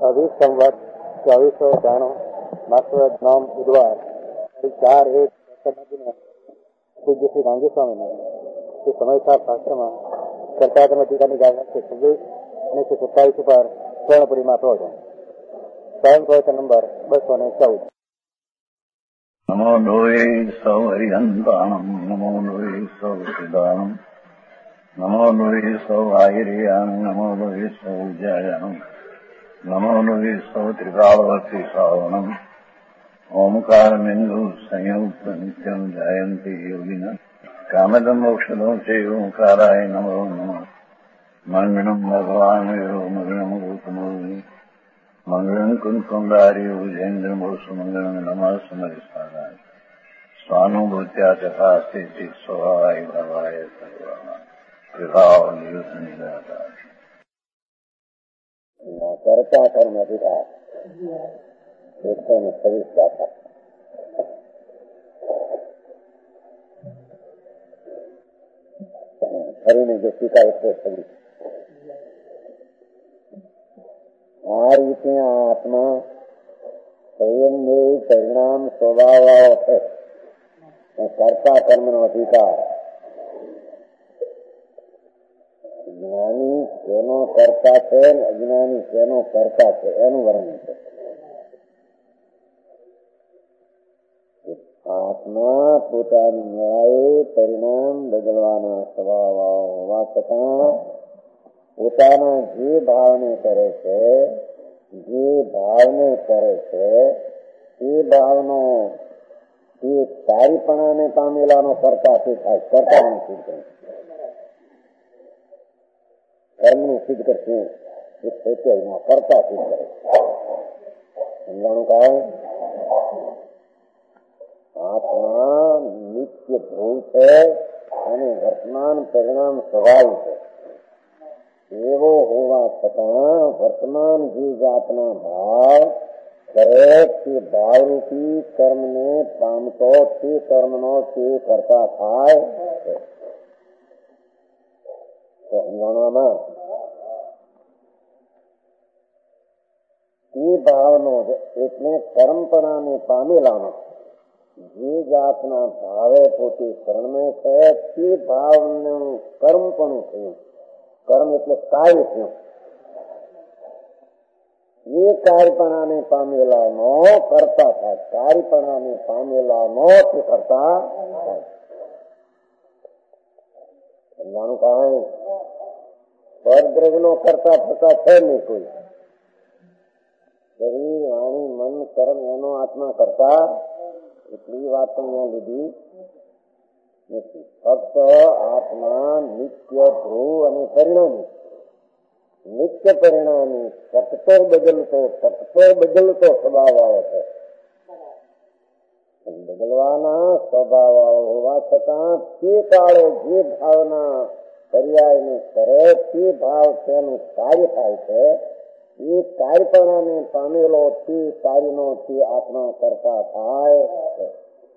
अभी संवत 2491 માત્ર નામ બુધવાર 4/1 પૂજ્ય શ્રી ગાંધી સ્વામીના તે સમયસાર શાસ્ત્રમાં કર્તાધર્મ ટીકાની ગાયના 126 અને 127 ઉપર સ્વર્ણપુરીમાં પ્રવચન સ્વયં પ્રવચન નંબર 214. નમો લોહે સૌ હરિહંતાણમ નમો લોહે સૌ સિદ્ધાણમ નમો લોહે સૌ આહિર્યામ નમો લોહે સૌ જયામ નમો લોહે સૌ ત્રિકાળવર્તી શ્રાવણમ ઓમકારમિંદુ સંયુક્ત નિત્યમ જયંતી યોગિના કામદમ મોક્ષદો છે ઓંકારાય નમો નમઃ મંગળમ ભગવાન વિરો મંગળમ ગૌતમો મંગળમ કુંકુંડાર્યો જૈન્દ્રમોષ મંગળમ નમઃ સમરિષ્ઠાય સ્વાનુભૂત્યા તથા સ્થિતિ સ્વભાવાય ભાવાય સર્વાના વિભાવ નિયુત નિરાકાર કરતા કર્મ અધિકાર 126 દાખલા. ફરીને જો સ્વીકાર 126. આ રીતે આત્મા સંયમદેવ પરિણામ સ્વભાવ છે. કરતા કર્મનો અધિકાર. જ્ઞાની શેનો કરતા છે, અજ્ઞાની શેનો કરતા છે એનું વર્ણન છે. આત્મા પોતાની ન્યાયે પરિણામ બદલવાના સ્વભાવ હોવા છતાં પોતાના જે ભાવને કરે છે એ ભાવનો એ સારીપણાને પામેલાનો કરતા શું થાય? કરતાનું સિદ્ધ કરે, કર્મનું સિદ્ધ કરશે એ સત્યમાં કરતા સિદ્ધ કરે. સમજાણું કહે આત્મા નિત્ય ધ્રુવ છે અને વર્તમાન પરિણામ સ્વભાવિક છે. એવો હોવા છતાં વર્તમાન જે જાતના ભાવ કરે તે ભાવરૂપી કર્મને પામતો તે કર્મનો તે કરતા થાય છે. સમજાણવામાં તે ભાવનો એટલે કર્મપણાને પામેલાનો જે જાતના ભાવે પોતે શરણમે છે તે ભાવનું કર્મપણું થયું. કર્મ એટલે કાર્ય થયું. એ કાર્યપણાને પામેલાનો કરતા થાય. કાર્યપણાને પામેલાનો તે કરતા થાય. સમજાણું કાંઈ પરદ્રવ્યનો કરતા થતા છે નહીં કોઈ. શરીર, વાણી, મન, કર્મ એનો આત્મા કરતા એટલી વાત પણ અહીંયા લીધી નથી. ફક્ત આત્મા નિત્ય ધ્રુવ અને પરિણામી, નિત્ય પરિણામી સતત બદલતો સ્વભાવ આવે છે. બદલવાના સ્વભાવ હોવા છતાં તે કાળે જે ભાવના પર્યાયને કરે તે ભાવ તેનું કાર્ય થાય છે. એ કાર્યપણાને પામેલો તે કાર્યનો તે આત્મા કરતા થાય છે.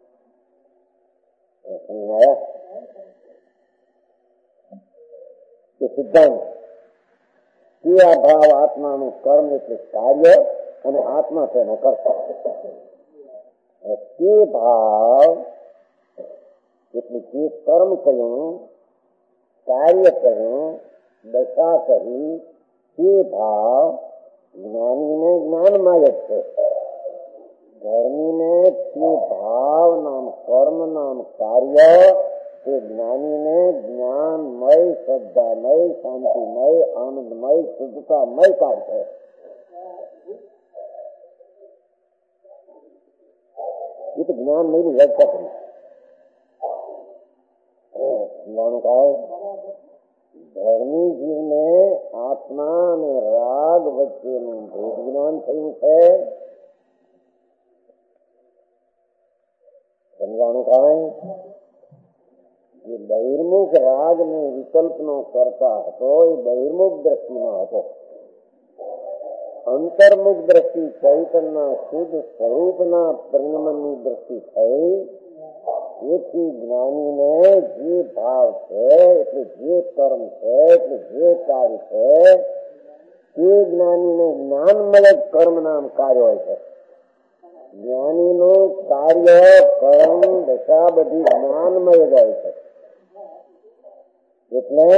સિદ્ધાંત તે આ ભાવ આત્માનું કર્મ એટલે કાર્ય અને આત્મા તેનો કરતા. તે ભાવ એટલે જે કર્મ કહ્યું, કાર્ય કહ્યું, દશા કહી, તે ભાવ જ્ઞાનીને જ્ઞાનમાં જ છે. ધર્મીને તે ભાવ નામ કર્મ નામ કાર્ય તે જ્ઞાનીને જ્ઞાનમય, શ્રદ્ધામય, શાંતિમય, આનંદમય, શુદ્ધતામય કાર્ય છે. એ તો જ્ઞાન નહીં વ્યાખ્યા કરી. જ્ઞાન કાય ધર્મી જીવને આત્મા અને રાગ વચ્ચેનું ભેદ જ્ઞાન થયું છે. સમજાણું કાંઈ જે બહિર્મુખ રાગ ને વિકલ્પનો કરતા હતો એ બહિર્મુખ દ્રષ્ટિમાં હતો. અંતર્મુખ દ્રષ્ટિ ચૈતનના શુદ્ધ સ્વરૂપના પરિણમનની દ્રષ્ટિ થઈ. એથી જ્ઞાનીને જે ભાવ છે એટલે જે કર્મ છે એટલે જે કાર્ય છે તે જ્ઞાનીને જ્ઞાનમય કર્મ નામ કાર્ય હોય છે. જ્ઞાનીનું કાર્ય કર્મ દશા બધી જ્ઞાનમય જ હોય છે. એટલે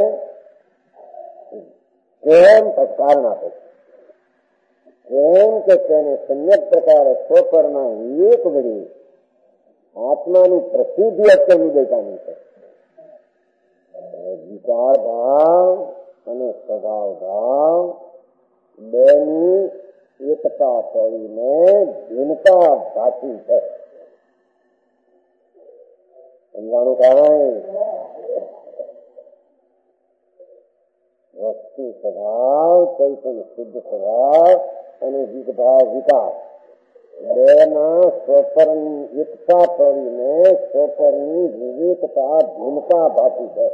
પ્રેમ કારણ આપે છે. પ્રેમ કે તેને સમ્યક પ્રકારે સ્વપરના વિવેક વળી આત્માની પ્રસિદ્ધિ અત્યંત દેખાની છે. વિચાર ભાવ અને સ્વભાવ ભાવ બેની એકતા કરીને ભિન્નતા ભાષી છે. સમજાણું કાંઈ વસ્તુ સ્વભાવ ચૈતન શુદ્ધ સ્વભાવ અને વિભાવ વિકાસ બેના સ્વપરની એકતા કરીને સ્વપરની વિવેકતા ભિન્નતા ભાષી છે.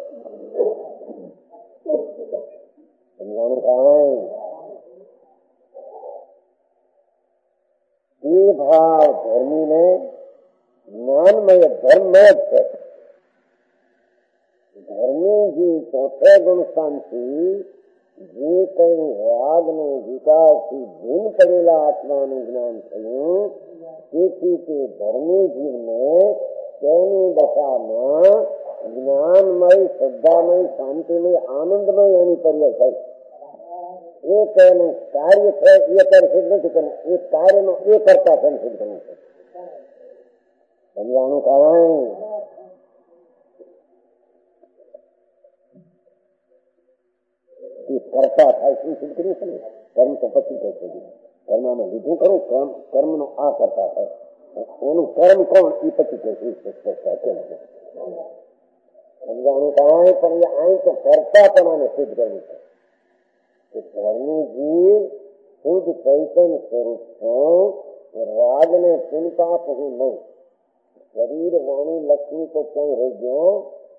સમજાણું કાંઈ એ ભાવ ધર્મીને જ્ઞાનમય ધર્મમય જ છે. ધર્મી જે ચોથે ગુણસ્થાનથી જે કઈ રાગ ને વિકાસથી ભિન્ન પડેલા આત્માનું જ્ઞાન થયું, તેથી તે ધર્મી જીવને તેની દશામાં જ્ઞાનમય શ્રદ્ધામય શાંતિમય આનંદમય એની પર્યાય થઈ. એ તેનું કાર્ય છે એ ત્યારે સિદ્ધ નથી કરવું, એ કાર્યનો એ કરતા પણ સિદ્ધ કરવું છે. સમજાણું કાંઈ કરતા થાય શું સિદ્ધ કર્યું છે ને? કર્મ તો પછી કઈ છે, કર્મમાં લીધું કરું કર્મ નો આ કરતા થાય એનું કર્મ કોણ એ પછી કઈ સમજાણું કાંઈ પણ એ અહીં તો કરતા પણ આને સિદ્ધ કરવું છે. ધર્મી જીવ શુદ્ધ ચૈતન સ્વરૂપ છું, રાગ ને ચિંતા હું નહીં. શરીર વાણી લક્ષ્મી તો ક્યાંય રહી ગયો,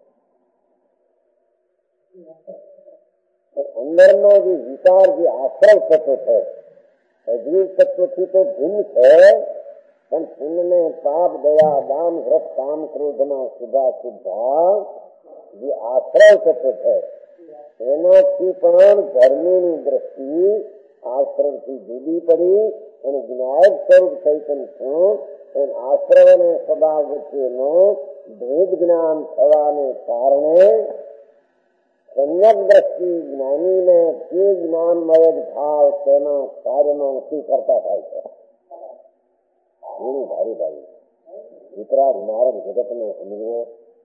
અંદરનો જે વિચાર જે આશ્રય તત્વ છે અજીવ તત્વથી તો ભિન્ન છે, પણ પુણ્ય પાપ દયા દાન વ્રત કામ ક્રોધના શુભા શુભા જે આશ્રય તત્વ છે એનાથી પણ ધર્મીની દ્રષ્ટિ આશ્રમથી જુદી પડી અને જ્ઞાન સ્વરૂપ ચૈતન છું એમ આશ્રમ અને સ્વભાવ વચ્ચેનો ભેદ જ્ઞાન થવાને કારણે સમ્યક દ્રષ્ટિ જ્ઞાનીને તે જ્ઞાનમય ભાવ તેના કાર્યનો નક્કી કરતા થાય છે. એનું ભારી ભાઈ વિતરાગ માર્ગ જગતને સમજવો.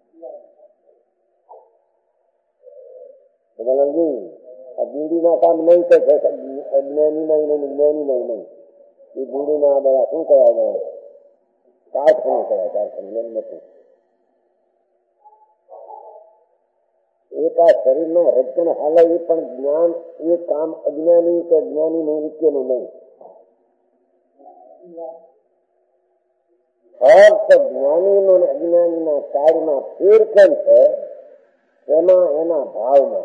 આ બીડીના કામ નહીં કે અજ્ઞાની નહીં જ્ઞાની નહીં, એ બીડીના બધા શું કહેવાય કારખાનું કહેવાય. કારખાનું નથી. એક આ શરીરનો રચન હાલે એ પણ જ્ઞાન એ કામ અજ્ઞાની કે જ્ઞાની નું નિત્યનું નહીં. ફક્ત જ્ઞાનીનો અને અજ્ઞાનીના કાર્યમાં ફેર કેમ છે તેમાં એના ભાવમાં.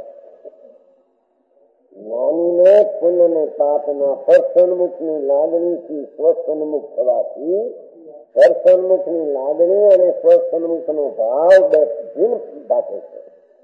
જ્ઞાનીને પુણ્ય ને પાપના પરસન્મુખની લાગણીથી સ્વસન્મુખ થવાથી પરસન્મુખની લાગણી અને સ્વસન્મુખ નો ભાવ બે ભિન્ન બાબે છે.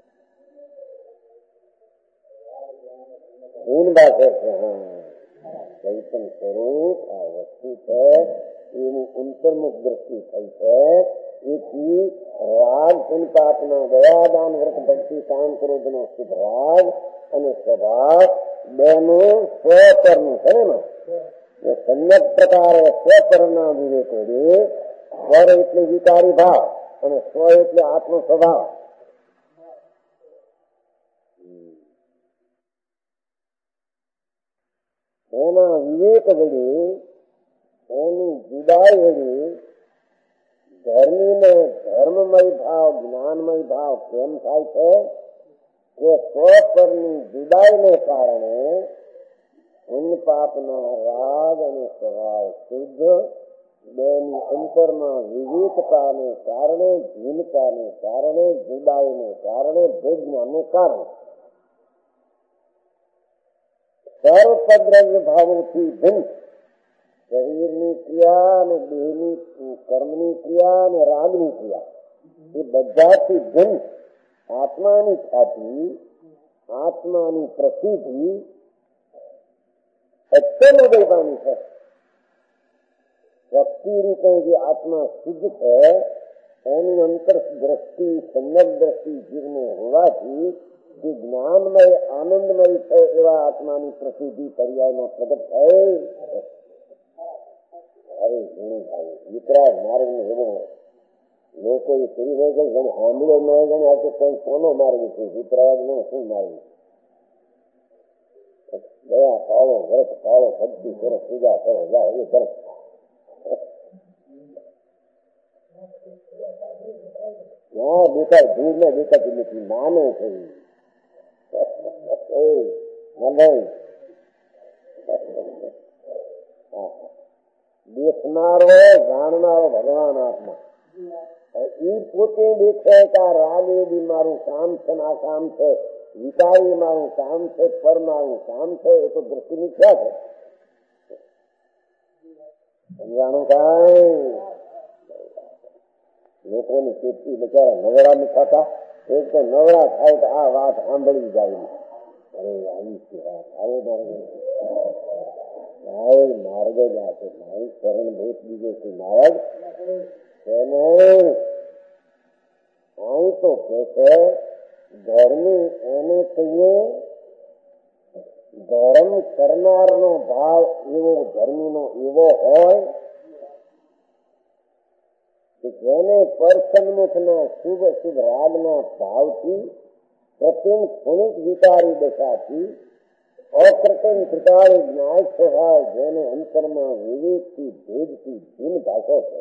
ચૈતન સ્વરૂપ આ વસ્તુ છે એની અંતર્મુખ દ્રષ્ટિ થઈ છે. એથી રાગ પુનપાપના દયાદાન વ્રત ભક્તિ કામ ક્રોધનો શુભ રાગ અને સ્વભાવ બેનું સ્વપરનું છે ને એ સમ્યક પ્રકારે સ્વપરના વિવેક વડે સ્વર એટલે વિકારી ભાવ અને સ્વ એટલે આત્મ સ્વભાવ એના વિવેક વડે એની જુદાઈ વડે ધર્મીને ધર્મમય ભાવ જ્ઞાનમય ભાવ કેમ થાય છે કે સ્વપરની જુદાઈને કારણે પુણ્ય પાપના રાગ અને સ્વભાવ શુદ્ધ બેની અંતરમાં વિવેકતાને કારણે ભિન્નતાને કારણે જુદાઈને કારણે ભેદજ્ઞાનને કારણે સર્વદ્રવ્ય ભાવોથી ભિન્ન શરીરની ક્રિયા અને દેહની કર્મની ક્રિયા અને રાગની ક્રિયા એ બધાથી ભિન્ન આત્માની ખ્યાતિ આત્માની પ્રસિદ્ધિ સત્યનો ઉદય પામી છે. શક્તિ રૂપે જે આત્મા શુદ્ધ છે એની અંતર દ્રષ્ટિ સમ્યક દ્રષ્ટિ જીવને હોવાથી જે જ્ઞાનમય આનંદમય છે એવા આત્માની પ્રસિદ્ધિ પર્યાયમાં પ્રગટ થઈ. અરે ઘણી ભાઈ વિતરાગ માર્ગ ને એવો લોકો શરીર હોય ગઈ ઘણી આંબળો ન હોય ગઈ આ કોઈ કોનો માર્ગ છે વિતરાગ નો શું માર્ગ દયા પાવો વ્રત પાવો ભક્તિ કરો પૂજા કરો જાઓ એ કરો. હા દેખાય દૂર ને દેખાતી નથી માને છે દેખનારો જાણનારો ભગવાન આત્મા એ પોતે દેખે કે આ રાગ એ બી મારું કામ છે ને આ કામ છે, વિકાર એ મારું કામ છે, પર મારું કામ છે, એ તો દ્રષ્ટિ મિથ્યા છે. સમજાણું કઈ લોકોની ચેતવી બચારા નવરા ની ખાતા એક તો નવરા થાય તો આ વાત સાંભળી જાય. અરે આવી છે વાત આવે માર્ગ જ આ છે મારી શરણ ભૂત બીજો છે માર્ગ એને અહીં તો કે છે ધર્મી એને કહીએ ધર્મ કરનારનો ભાવ એવો ધર્મીનો એવો હોય કે જેને પરસન્મુખના શુભ શુભ રાગના ભાવથી પ્રતિમ ક્ષણિક વિકારી દશાથી અપ્રતિમ કૃપાળી જ્ઞાન સ્વભાવ જેને અંતરમાં વિવેકથી ભેદથી ભિન્ન ભાષો છે.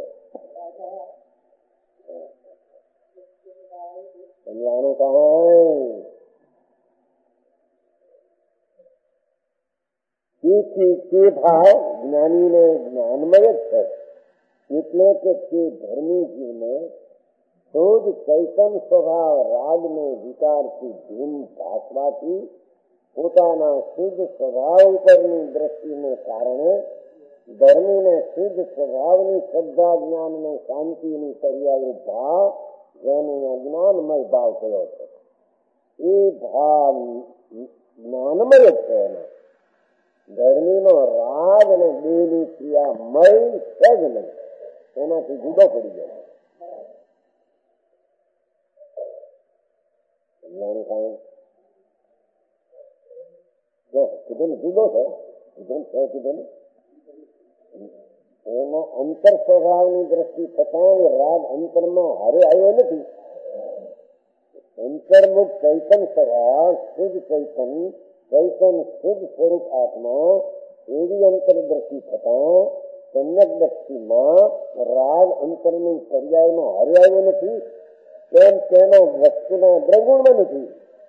સમજાણું કઈ તે ભાવ જ્ઞાનીને જ્ઞાનમય જ છે. એટલે કે તે ધર્મી જીવને શુદ્ધ ચૈતન્ય સ્વભાવ રાગને વિકારથી ભિન્ન ભાષવાથી પોતાના શુદ્ધ સ્વભાવ ઉપરની દ્રષ્ટિને કારણે ધર્મીને શુદ્ધ સ્વભાવની શ્રદ્ધા જ્ઞાન ને શાંતિની પર્યાય ભાવ જેને જ્ઞાનમય ભાવ કયો છે એ ભાવ જ્ઞાનમય જ છે. એનો ધર્મીનો રાગ અને દેહની ક્રિયામય છે જ નહીં, એનાથી જુદો પડી જાય. કીધું ને જુદો છે કીધું ને એના અંતર સ્વભાવની દ્રષ્ટિ થતા રાગ અંતરમાં હારે આવ્યો નથી. અંતર્મુખ ચૈતન સ્વભાવ શુદ્ધ ચૈતન શુદ્ધ સ્વરૂપ આત્મા એવી અંતર દ્રષ્ટિ થતા સમ્યક દ્રષ્ટિમાં રાગ અંતરની પર્યાયમાં હારે આવ્યો નથી. તેમ તેનો વસ્તુના દ્રગુણમાં નથી.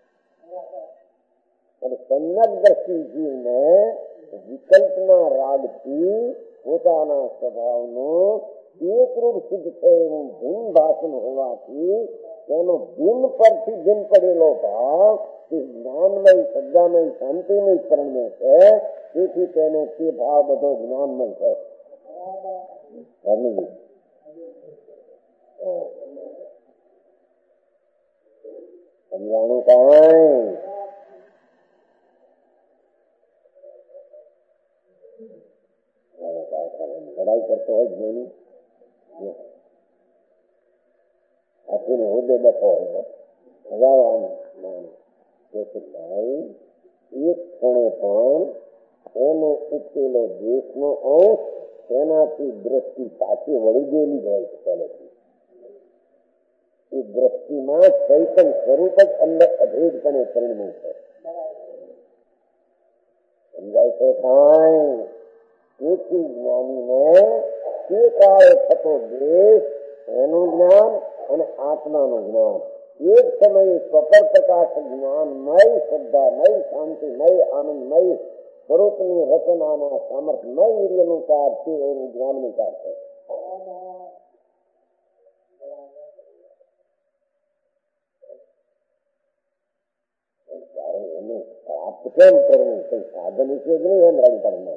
સમ્યક દ્રષ્ટિ જીવને વિકલ્પના રાગથી પોતાના સ્વભાવનો એકરૂપ સિદ્ધ થયેલું ભિન્ન ભાષણ હોવાથી તેનો ભિન્ન પરથી ભિન્ન પડેલો ભાવ તે જ્ઞાનમય શ્રદ્ધામય શાંતિમય પરણમે છે. તેથી તેને તે ભાવ બધો જ્ઞાનમય છે. સમજાણું કઈ લડાઈ કરતો હોય જ્ઞાની આપીને હોદ્દે બેઠો હોય હજારો આમ ભાઈ એક ક્ષણે પણ એને ઉકેલો દેશનો અંશ તેનાથી દ્રષ્ટિ પાછી વળી ગયેલી જ હોય છે. પહેલેથી એ દ્રષ્ટિમાં ચૈતન સ્વરૂપ જ અંદર અભેદપણે પરિણમ્યું છે. સમજાય છે કાંઈ? તેથી જ્ઞાનીને તે કાળે થતો દેશ એનું જ્ઞાન અને આત્માનું જ્ઞાન એક સમયે સ્વપર પ્રકાશ જ્ઞાનમય શ્રદ્ધામય શાંતિમય આનંદમય સ્વરૂપની રચનાના સામર્થ્યમય વીર્યનું કાર છે. એનું જ્ઞાનનું કાર છે. એને પ્રાપ્ત કેમ કરવું કઈ સાધન ઉપયોગ નહીં એમ રાણી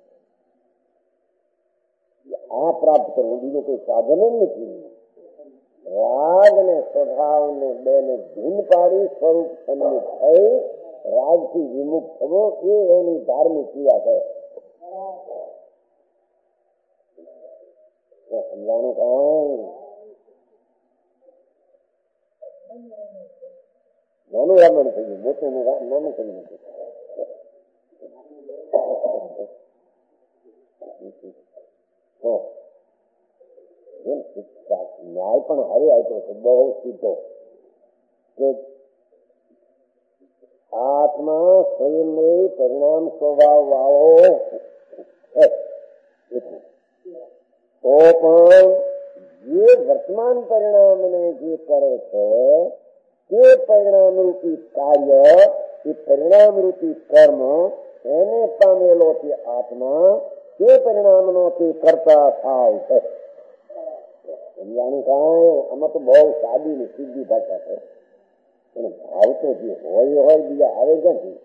આ પ્રાપ્ત કરવું બીજું કોઈ સાધન જ નથી. રાગ ને સ્વભાવ ને બે ને ભિન્ન પાડી સ્વરૂપ સન્મુખ થઈ રાગ થી વિમુખ થવો એ એની ધાર્મિક ક્રિયા છે. સમજાણું કઈ નાનું રામાયણ થઈ ગયું, મોટું નાનું કરી નાખ્યું. ન્યાય પણ હારી આપ્યો છે, બહુ સીધો, કે આત્મા સ્વયં પરિણામ સ્વભાવ વાળો તો પણ જે વર્તમાન પરિણામને જે કરે છે તે પરિણામ રૂપી કાર્ય, એ પરિણામ રૂપી કર્મ એને પામેલો તે આત્મા તે પરિણામનો તે કરતા થાય છે. સમજાણું કાંઈ? આમાં તો બહુ સાદી ને સીધી ભાષા છે, પણ ભાવ તો જે હોય બીજા આવે ક્યાંથી?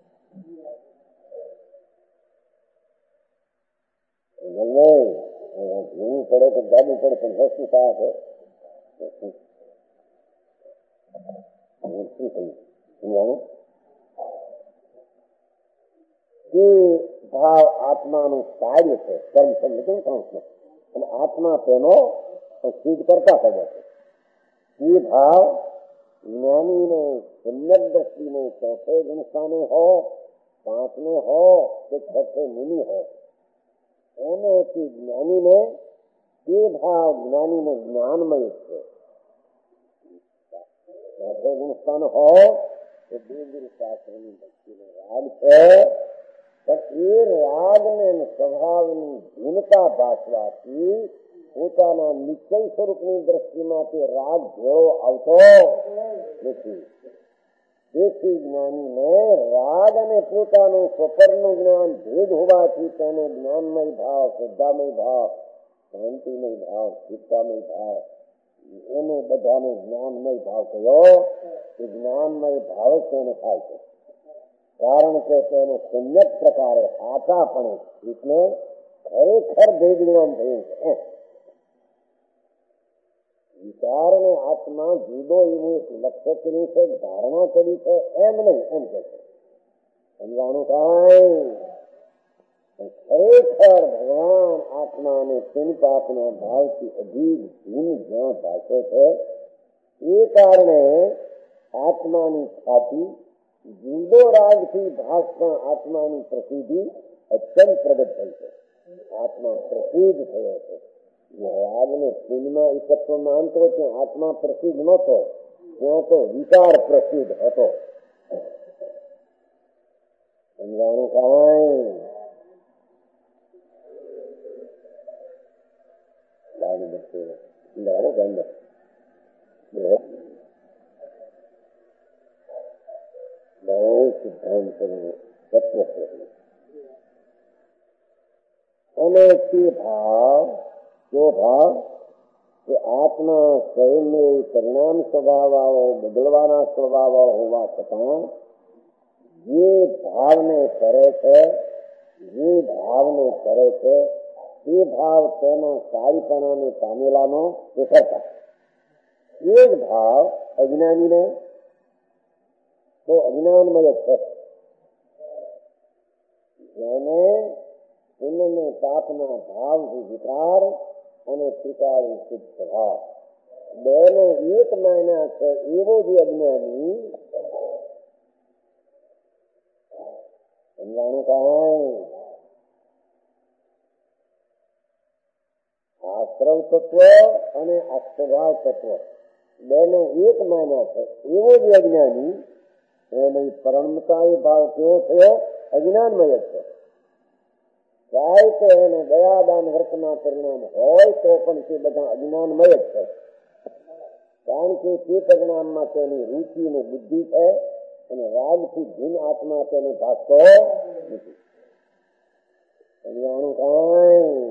ભૂવું પડે તો ગાડી પડે, પણ વસ્તુ સા છે શું કહ્યું સમજાણું? એ ભાવ આત્માનું કાર્ય છે, કર્મ સમજ અને આત્મા તેનો સિદ્ધ કરતા કરે છે. એ ભાવ જ્ઞાનીને સમ્યક દ્રષ્ટિને ચોથે ગુણસ્થાને હો, પાંચને હો કે છઠ્ઠે મુનિ હો, એને જ્ઞાનીને એ ભાવ જ્ઞાનીને જ્ઞાનમય છે. ચોથે ગુણસ્થાન હો તો દેવગુરુ શાસ્ત્રની ભક્તિનો રાગ છે, પણ એ રાગને સ્વભાવની ભિન્નતા ભાસવાથી પોતાના નિશ્ચય સ્વરૂપની દ્રષ્ટિમાં તે રાગ ભેળો આવતો નથી. તેથી જ્ઞાનીને રાગ અને પોતાનું સ્વપરનું જ્ઞાન ભેદ હોવાથી તેને જ્ઞાનમય ભાવ, શ્રદ્ધામય ભાવ, શાંતિમય ભાવ, ચિત્તામય ભાવ, એને બધાને જ્ઞાનમય ભાવ કયો, એ જ્ઞાનમય ભાવ જ તેને થાય છે. કારણ કે તેને સમ્યક પ્રકારે આચાપણે એટલે ખરેખર ભેદ જ્ઞાન થયું છે. વિચારને આત્મા જુદો એવું એક લક્ષ્ય કર્યું છે, ધારણા કરી છે, એમ નહીં, એમ કે છે. સમજાણું કાંઈ? ખરેખર ભગવાન આત્મા અને પુન પાપના ભાવથી અધિક ભિન્ન જ્યાં ભાષે છે, એ કારણે આત્માની ખ્યાતિ જુદો રાગથી ભાસતા આત્માની પ્રસિદ્ધિ અત્યંત પ્રગટ થઈ છે. આત્મા પ્રસિદ્ધ થયો છે. રાગને પુણ્યમાં એકત્વ માનતો ત્યાં આત્મા પ્રસિદ્ધ નહોતો, ત્યાં તો વિચાર પ્રસિદ્ધ હતો. સમજાણું કાંઈ? બહુ સિદ્ધાંત તત્વ છે. અને તે ભાવ કે આત્મા સ્વયં પરિણામ સ્વભાવ બદલવાના સ્વભાવ હોવા છતાં જે ભાવને કરે છે એ ભાવ તેના સારીપણાને પામેલાનો એ કરતા. એ જ ભાવ અજ્ઞાનીને તો અજ્ઞાનમય છે, જેને પુણ્યને પાપના ભાવથી વિકાર અને સ્વીકારી શુદ્ધ સ્વભાવ બેને એક માન્યા છે, એવો જે અજ્ઞાની સમજાણું કાંઈ? આશ્રવ તત્વ અને અસ્વભાવ તત્વ બેને એક માન્યા છે, એવો જે અજ્ઞાની એને પરમતા એ ભાવ કેવો થયો? અજ્ઞાનમય છે. ચાહે તો એને દયાદાન વર્તના પરિણામ હોય તો પણ તે બધા અજ્ઞાનમય જ છે. કારણ કે તે પરિણામમાં તેની રૂચિ અને બુદ્ધિ છે, અને રાગથી ભિન્ન આત્મા તેને ભાગતો નથી. સમજાણું કાંઈ?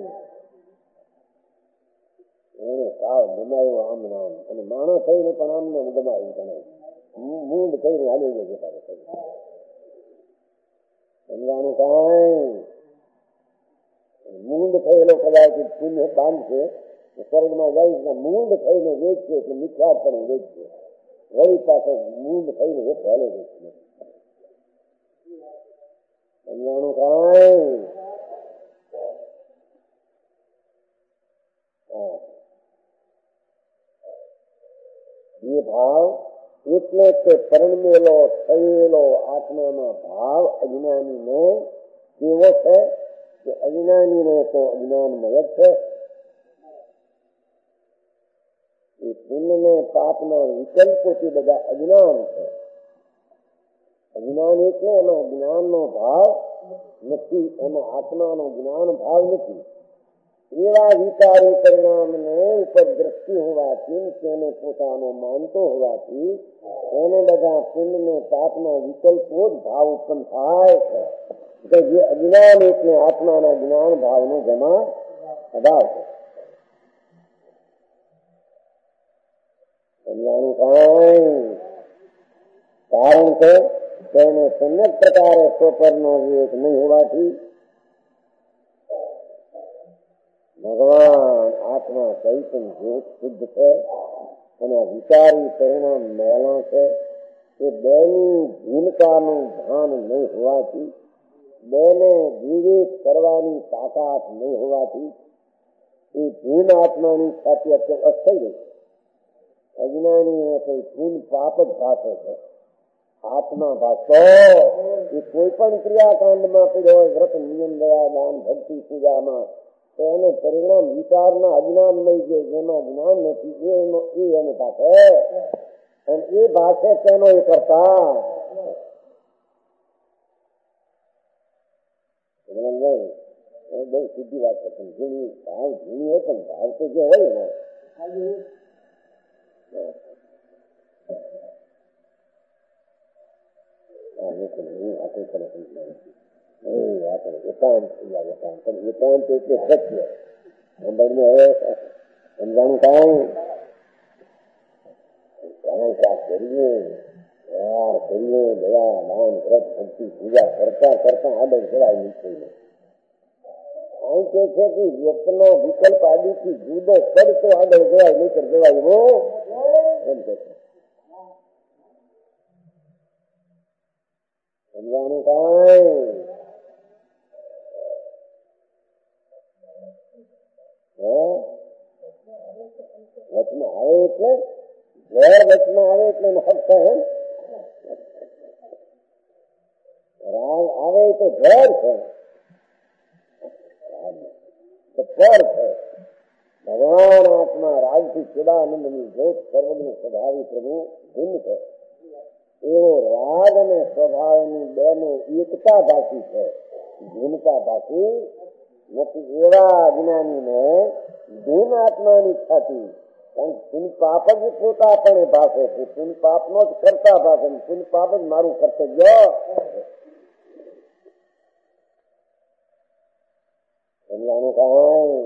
એને સાવ ગમાયો આમ નામ, અને માણસ થઈને પણ આમ નામ ગમાયું ગણાય, મૂંડ થઈને હાલી જતા રહે. સમજાણું કાંઈ? મૂંડ થયેલો કદાચ પુણ્ય બાંધશે, સ્વર્ગમાં જાય, મૂંડ થઈને વેચશે એટલે મિથ્યા પણ વેચશે, વળી પાસે મૂંડ થઈને એ ફેલે છે. સમજાણું કાંઈ? ભાવ એટલે કે પરણમેલો થયેલો આત્મામાં ભાવ અજ્ઞાનીને કેવો છે કે અજ્ઞાનીને તો અજ્ઞાનમય જ છે. એ પુણ્ય ને પાપના વિકલ્પોથી બધા અજ્ઞાન છે. અજ્ઞાન એટલે એમાં જ્ઞાનનો ભાવ નથી, એમાં આત્માનો જ્ઞાન ભાવ નથી. એવા વિકારી પરિણામને ઉપર દ્રષ્ટિ હોવાથી તેને પોતાનો માનતો હોવાથી એને બધા પુણ્ય ને પાપના વિકલ્પો જ ભાવ ઉત્પન્ન થાય છે. જે અજ્ઞાન એટલે આત્માના જ્ઞાન ભાવનો જમા અભાવ છે. કારણ કે તેને સમ્યક પ્રકારે સ્વપરનો વિવેક નહીં હોવાથી ભગવાન આત્મા ચૈતન્ય જ્યોત શુદ્ધ છે અને વિચારી પરિણામ મેળા છે. એ બેની ભૂલકાનું ભાન નહીં હોવાથી, બેને વિવેક કરવાની તાકાત નહીં હોવાથી એ ભૂલ આત્માની સાથે અત્યંત થઈ ગઈ. અજ્ઞાની કોઈ ભૂલ પાપ જ ભાષે છે. આત્મા ભાષો એ કોઈ પણ ક્રિયાકાંડમાં પડ્યો હોય, વ્રત નિયમ દયા દાન ભક્તિ પૂજામાં, તો એને પરિણામ વિચારના અજ્ઞાન લઈ જાય. જેમાં જ્ઞાન નથી એ એને ભાષે, અને એ ભાષે તેનો એ કરતા બહુ સીધી વાત છે. ઝીણી ભાવ ઝીણી હોય પણ ભાવ તો જે હોય ને એકાંત એટલે સત્ય. સમજાણું કરીએ દયા દાન વ્રત ભક્તિ પૂજા કરતા કરતા આદર ચડાય નીકળીને અહીં કે છે કે વ્યક્તનો વિકલ્પ આદિથી જુદો કરતો આગળ જવાય નહીં જવાય એમ કે છે. સમજાણું વચમાં આવે એટલે ઘર વચમાં આવે એટલે હક છે. રાગ આવે તો ઘર છે, પર છે. ભગવાન આત્મા રાજથી ચિદાનંદની જ્યોત સર્વજ્ઞ સ્વભાવી પ્રભુ ભિન્ન છે. એવો રાગ અને સ્વભાવની બેને એકતા બાકી છે, ભિન્નતા બાકી નથી. એવા જ્ઞાનીને ભિન્ન આત્માની છાતી, કારણ પુન પાપ જ પોતા પણ ભાષે છે. પુન પાપ નો જ કરતા ભાષે, પુન પાપ જ મારું કર્તવ્ય. સમજાણું કાંઈ?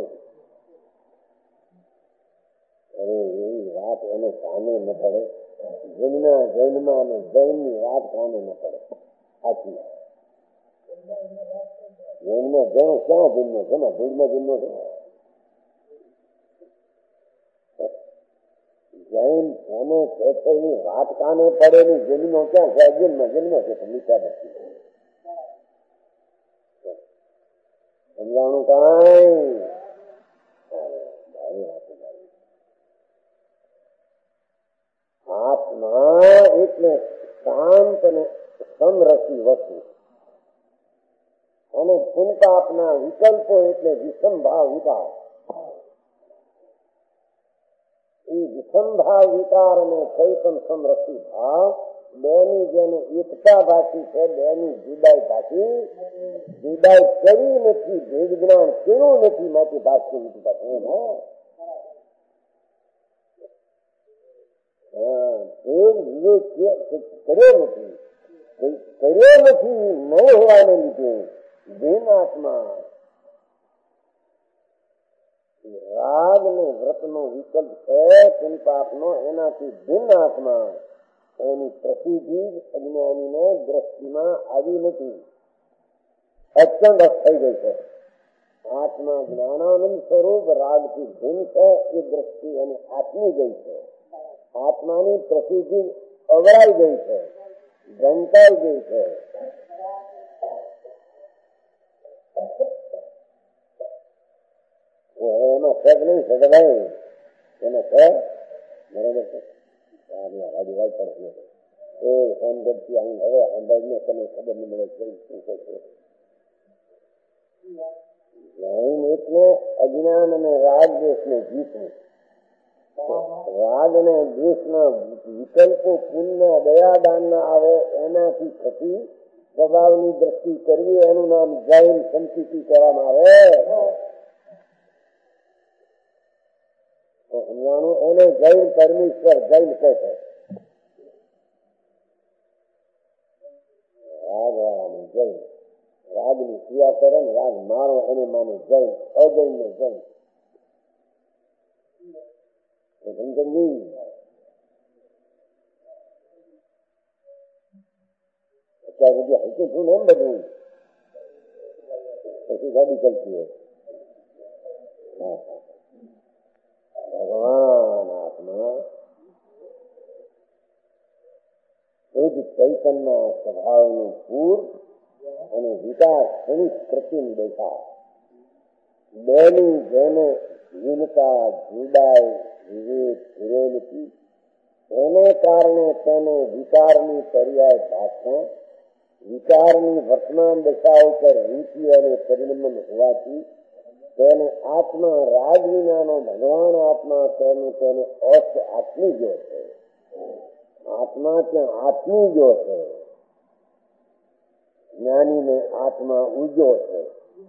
અરે એવી વાત એને કાને ન પડે. જૈનમાં અને જૈનની વાત કાને ન પડે. સાચી જૈનમાં જૈન ક્યાં જન્મો છે? ભૂલમાં જન્મો છે. જૈન એને કહેલી વાત કાને પડે ની જન્મો ક્યાં છે? જન્મ છે તો મીઠા નથી. સમજાણું કાંઈ? આત્મા એટલે શાંત અને સમરસી વસ્તુ, અને પુનપાપના વિકલ્પો એટલે વિષમભાવ વિકાર. એ વિષમભાવ વિકાર અને ચૈતન સમરસી ભાવ બેની જેને એકતા બાકી છે, બેની જુદાઈ બાકી, જુદાઈ કરી નથી, ભેદ જ્ઞાન કેવું નથી. માટે બાકી કર્યો નથી ન હોવાને લીધે ભિન્ન આત્મા રાગ ને વ્રત નો વિકલ્પ છે, પુનપાપ નો, એનાથી ભિન્ન આત્મા એની પ્રસિદ્ધિ અજ્ઞાનીને દ્રષ્ટિમાં આવી નથી, અત્યંત થઈ ગઈ છે. આત્મા જ્ઞાનાનંદ સ્વરૂપ રાગથી ભિન્ન છે, એ દ્રષ્ટિ એને આત્મી ગઈ છે. આત્માની પ્રસિદ્ધિ અવરાઈ ગઈ છે, ઘંટાઈ ગઈ છે. એમાં સગ નહીં સગભાઈ, એમાં છે બરોબર છે. રાજુભાઈ પડે એ સંગતથી અહીં હવે અંદાજને તમે ખબર નહીં મળે શું કહે છે. જ્ઞાન એટલે અજ્ઞાન અને રાગ દ્વેષને જીતવું. રાગ અને દ્વેષના વિકલ્પો પુણ્ય દયાદાન ના આવે એનાથી થતી સ્વભાવની દ્રષ્ટિ કરવી એનું નામ જૈન સંસ્કૃતિ કહેવામાં આવે. સમજાણું એને જૈન પરમેશ્વર જૈન કહે છે. રાગ વાળાનું જૈન રાગની ક્રિયા કરે ને રાગ મારો એને માને જૈન અજૈન ને જૈન. સમજી અત્યાર સુધી હલકે છું ને એમ બધું પછી ગાડી ચાલતી હોય. ભગવાન આત્મા એ જ ચૈતન્ય સ્વભાવનું પૂર અને વિકાસ એની કૃત્રિમ દેખા બેની જેને ભીનતા જુદાઈ વિવેક વિરેલથી એને કારણે તેને વિકારની પર્યાય ભાષણ વિકારની વર્તમાન દશા ઉપર રૂચિ અને પરિણમન હોવાથી તેને આત્મા રાગ વિનાનો ભગવાન આત્મા તેનું તેને અર્થ આત્મી ગયો છે. આત્મા ત્યાં આત્મી ગયો છે. જ્ઞાનીને આત્મા ઉગ્યો છે.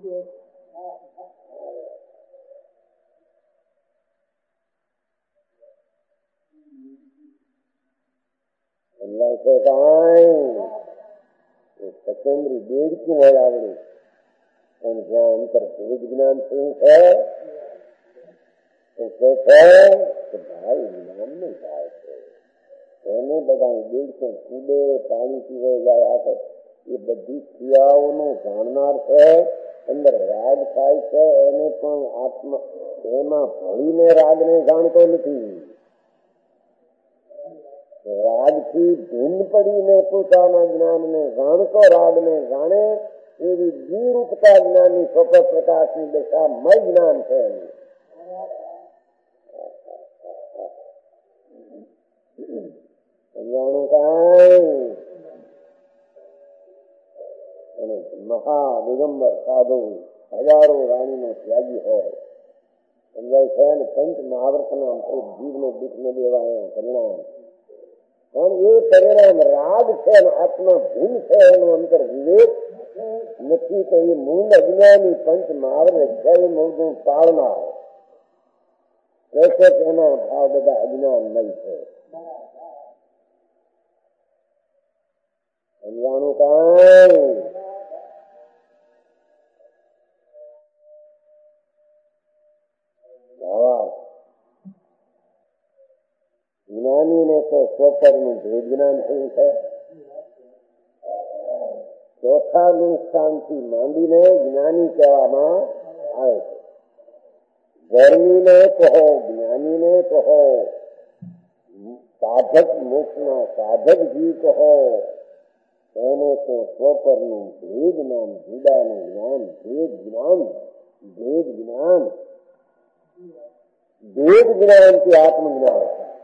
સચેન્દ્રી દેડકી હોય આવડે પણ જ્યાં અંતર વિજ્ઞાન શું છે ભાઈ જ્ઞાન નહીં થાય છે એને બધા દેડકો કૂદે પાણી પીવે જાય આ એ બધી ક્રિયાઓનું જાણનાર છે. અંદર રાગ થાય છે એને પણ આત્મા એમાં ભળીને રાગને જાણતો નથી. રાગથી ભિન્ન પડીને પોતાના જ્ઞાનને જાણતો રાગને જાણે એવી દ્વિરૂપતા જ્ઞાનની સ્વપ્ન પ્રકાશની દશામય જ્ઞાન છે. સમજાણું કાંઈ અને મહા દિગંબર સાધુ હજારો રાણીનો ત્યાગી હોય સમજાય છે ને પંચ મહાવ્રતના જીવને દુઃખ ન દેવાય પરિણામ પણ એ પરિણામ રાગ છે અને આત્મા ભૂલ છે એનું અંતર વિવેક નથી તો એ મૂળ અજ્ઞાની પંચ મહાવ્રત જય મોજું પાળનાર કહે છે કે એના ભાવ બધા અજ્ઞાન નહીં છે. સમજાણું કાંઈ જ્ઞાની ને તો સ્વપરનું ભેદ જ્ઞાન શું છે. ચોથા સ્થાનથી માંડીને જ્ઞાની કહેવામાં આવે છે. ગરમીને કહો જ્ઞાનીને કહો સાધક મોક્ષના સાધક જી કહો એને તો સ્વપરનું ભેદ જ્ઞાન જુદાનું જ્ઞાન ભેદ જ્ઞાન ભેદ જ્ઞાન ભેદ જ્ઞાનથી આત્મજ્ઞાન.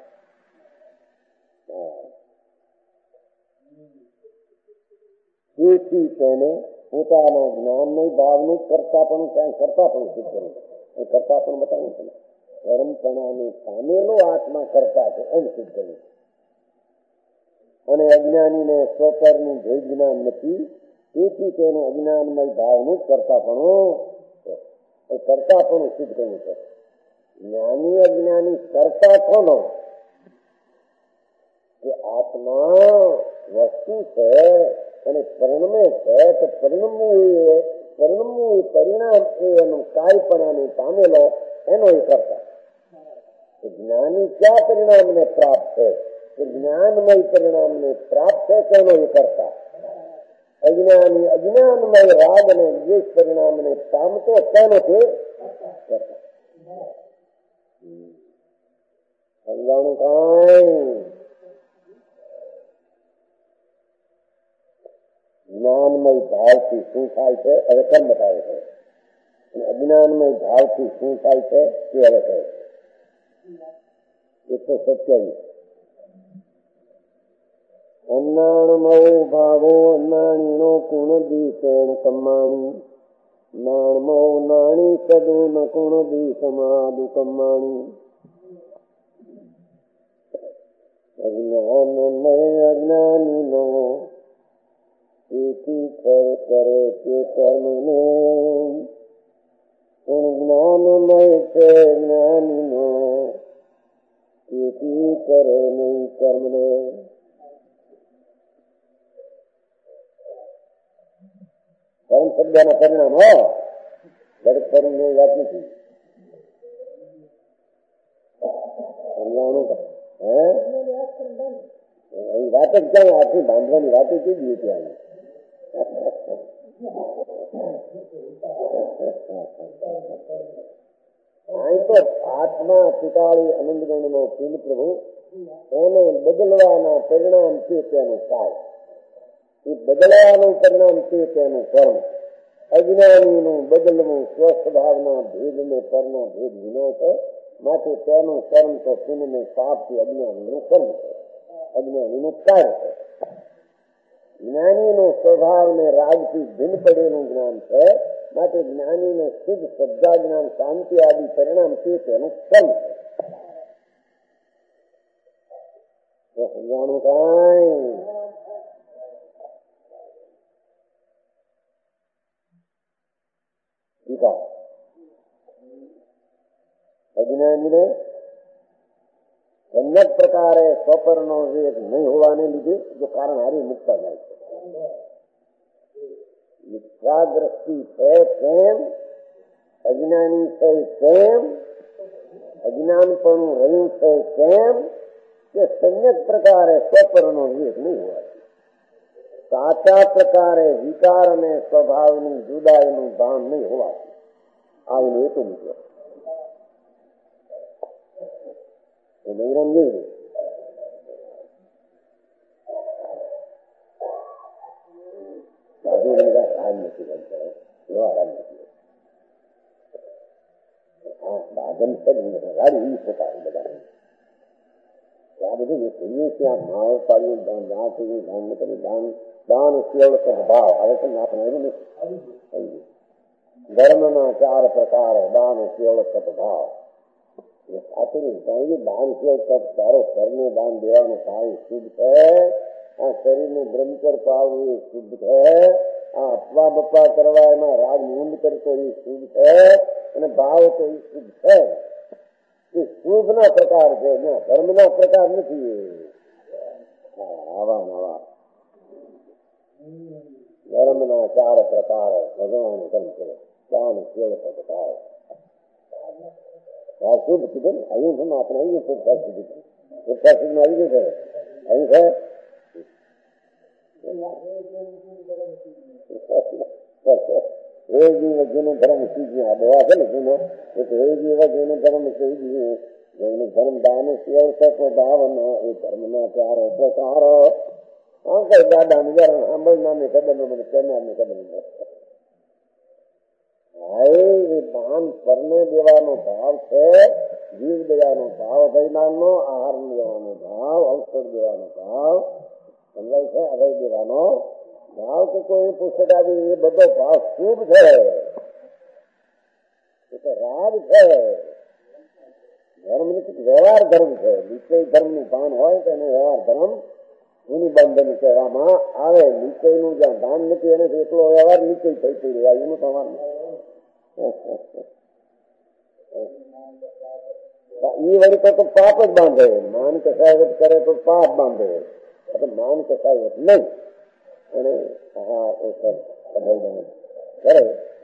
તેથી તેને પોતાના જ્ઞાનમય ભાવનું કરતાપણું કરતાપણું સિદ્ધ કરવું. એ કરતાપણ બતાવવું છે ધર્મપણાની સામેલો આત્મા કરતા છે એમ સિદ્ધ કરવું. અને અજ્ઞાનીને સ્વપરનું ભેદ જ્ઞાન નથી તેથી તેને અજ્ઞાનમય ભાવનું કરતાપણું એ કરતાપણું સિદ્ધ કરવું છે. જ્ઞાની અજ્ઞાની કરતા કોનો કે આત્મા વસ્તુ છે અને પરિણમે છે તો પરિણમવું પરિણામ એ એનું કાર્યપણાને પામેલો એનો એ કરતા. જ્ઞાની ક્યાં પરિણામને પ્રાપ્ત છે કે જ્ઞાનમય પરિણામને પ્રાપ્ત છે તેનો એ કરતા. અજ્ઞાની અજ્ઞાનમય રાગ અને દ્વેષ પરિણામને પામતો તેનો તે કરતા. સમજાણું કાંઈ જ્ઞાનમય ભાવથી શું થાય છે હવે કેમ બતાવે છે અને અજ્ઞાનમય ભાવથી શું થાય છે તે હવે કહે છે. 127 અન્નાણમો ભાવો અન્નાણીનો કુણ દીસેણ કમ્માણી નાણમો નાણી સદુ ન કુણ દી સમાદુ કમ્માણી અજ્ઞાનીનો એથી કરે તે કર્મને જ્ઞાનમય છે જ્ઞાનીનો એથી કરે નહીં કર્મને. કર્મ શબ્દના પરિણામો દરેક કર્મને વાત નથી. સમજાવવાનું અહીં વાત જ ક્યાં આથી બાંધવાની વાતો કેવી ત્યાં અહીં તો આત્મા ચિતાળી આનંદગણ નો પીલ પ્રભુ એને બદલવાના પરિણામ છે તેનું કાય. એ બદલવાનું પરિણામ છે તેનું કર્મ. અજ્ઞાનીનું બદલવું સ્વસ્વભાવના ભેદને પરના ભેદ વિના છે. માટે તેનું કર્મ તો પુણ્યને પાપથી અજ્ઞાનીનું કર્મ છે, અજ્ઞાનીનું કાર્ય છે. જ્ઞાનીનો સ્વભાવ ને રાગથી ભિન્ન પડેલું જ્ઞાન છે. માટે જ્ઞાનીને શુદ્ધ શ્રદ્ધા જ્ઞાન શાંતિ આદિ પરિણામ છે તેનું કર્મ છે. સમજાણું કાંઈ અજ્ઞાનીને સમ્યક પ્રકારે સ્વપરનો વેગ નહીં હોવાને લીધે જો કારણ હારી મુકતા જાય છે. મિથ્યાદ્રષ્ટિ છે કેમ, અજ્ઞાની છે કેમ, અજ્ઞાનપણું રહ્યું છે કેમ કે સમ્યક પ્રકારે સ્વપરનો વેગ નહીં હોવાથી, સાચા પ્રકારે વિકાર અને સ્વભાવની જુદાઈનું ભાન નહીં હોવાથી આ એનો હેતુ મૂક્યો. બૈરામ નહીં સાધુ આરામ નથી બનતો, એવો આરામ નથી. સાધન છે ગાડી એ પ્રકારે બધા આ બધું જે કહીએ ત્યાં માવ પાડ્યું દાન થયું દાન ન કર્યું દાન દાન કેવળ ભાવ આવે છે ને આપણે એવું નથી. ધર્મના 4 પ્રકાર દાન કેવળ સદભાવ. દાન સિવાય તારો ઘરને દાન દેવાનું ભાવ શુદ્ધ છે. આ શરીરને બ્રહ્મચર પાવવું એ શુદ્ધ છે. આ અપવા બપ્પા કરવા એમાં રાગ મૂંદ કરતો એ શુદ્ધ છે. અને ભાવ તો એ શુદ્ધ છે. એ શુભ ના પ્રકાર છે, ધર્મ ના પ્રકાર નથી. આવા નવા ધર્મ ના 4 પ્રકાર ભગવાન કર્મ છે. દાન કેવળ સદભાવ શુદ્ધ કીધું ને અહીં છે ને આપણે અહીં શુદ્ધા સુધી શુદ્ધા સુધી આવી ગયું છે. અહીં છે હે જીવ જેનો ધર્મ સીજી આ દવા છે ને જૂનો હે જીવ જેનો ધર્મ સીજી જેનું ધર્મ દાન શિવ ભાવન એ ધર્મ ના 4 પ્રકારો. કઈ દાદા નિવારણ સાંભળનારની કદર નો મને કહેનારની કદર નો. એ દાન પરને દેવાનો ભાવ છે, જીવ દેવાનો ભાવ, ભયદાનનો આહાર દેવાનો ભાવ, ઔષધ દેવાનો ભાવ સમજાય છે. અભય દેવાનો ભાવ કે કોઈ પુસ્તક આવી એ બધો ભાવ શુભ છે, એ તો રાગ છે. ધર્મ નથી, વ્યવહાર ધર્મ છે. નિશ્ચય ધર્મ નું ભાન હોય તો એને વ્યવહાર ધર્મ એની બંધન કહેવામાં આવે. નિશ્ચય નું જ્યાં ભાન નથી એને એટલો વ્યવહાર નિશ્ચય થઈ પડ્યો એનું તમારું એ વળી તો પાપ જ બાંધે. માન કસાયવત કરે તો પાપ બાંધે, માન કસાયવત નહીં. અને કરે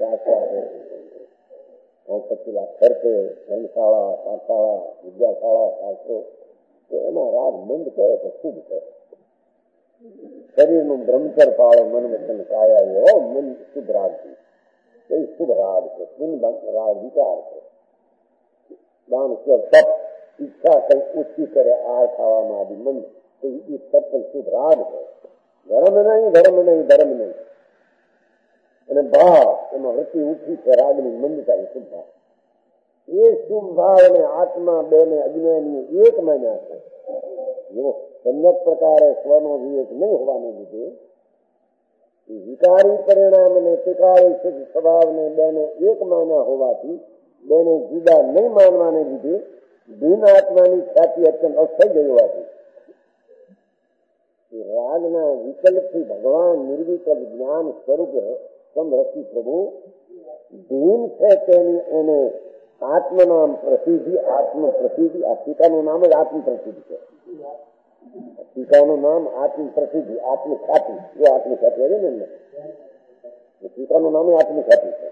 ખર્ચે ધર્મશાળા પાઠશાળા વિદ્યાશાળા શાસ્ત્રો એમાં રાગ બંધ કરે તો શુભ છે. શરીરનું બ્રહ્મચર પાળો મન વચન કાયા એવો મન શુભ રાગથી એ શુભ રાગ છે. રાગ વિચાર છે. દાન તપ ઈચ્છા કઈ ઓછી કરે આહાર ખાવામાં આદિ મન તો એ તપ શુભ રાગ છે. ધર્મ નહીં, ધર્મ નહીં, ધર્મ નહીં. અને ભાવ એમાં વૃત્તિ ઉઠી છે રાગની મંદતા એ શુભ ભાવ. એ શુભ ભાવ અને આત્મા બે ને અજ્ઞાની એક માન્યા છે. સમ્યક પ્રકારે સ્વનો વિવેક નહીં હોવાને લીધે વિકારી પરિણામ અને ટીકારી શુદ્ધ સ્વભાવને બેને એક માન્યા હોવાથી બેને જુદા નહીં માનવાને લીધે ભિન્ન આત્માની ખ્યાતિ અત્યંત અસ્થાયી ગઈ હોવાથી રાગના વિકલ્પથી ભગવાન નિર્વિકલ્પ જ્ઞાન સ્વરૂપ સમરસી પ્રભુ ભીમ છે તેની એને આત્મનામ પ્રસિદ્ધિ આત્મ પ્રસિદ્ધિ. આ ટીકાનું નામ જ આત્મ પ્રસિદ્ધિ છે. ટીકાનું નામ આત્મ પ્રસિદ્ધિ આત્મખ્યાતિ. જો આત્મખ્યાતિ આવે ને એમને ટીકાનું નામ આત્મખ્યાતિ છે.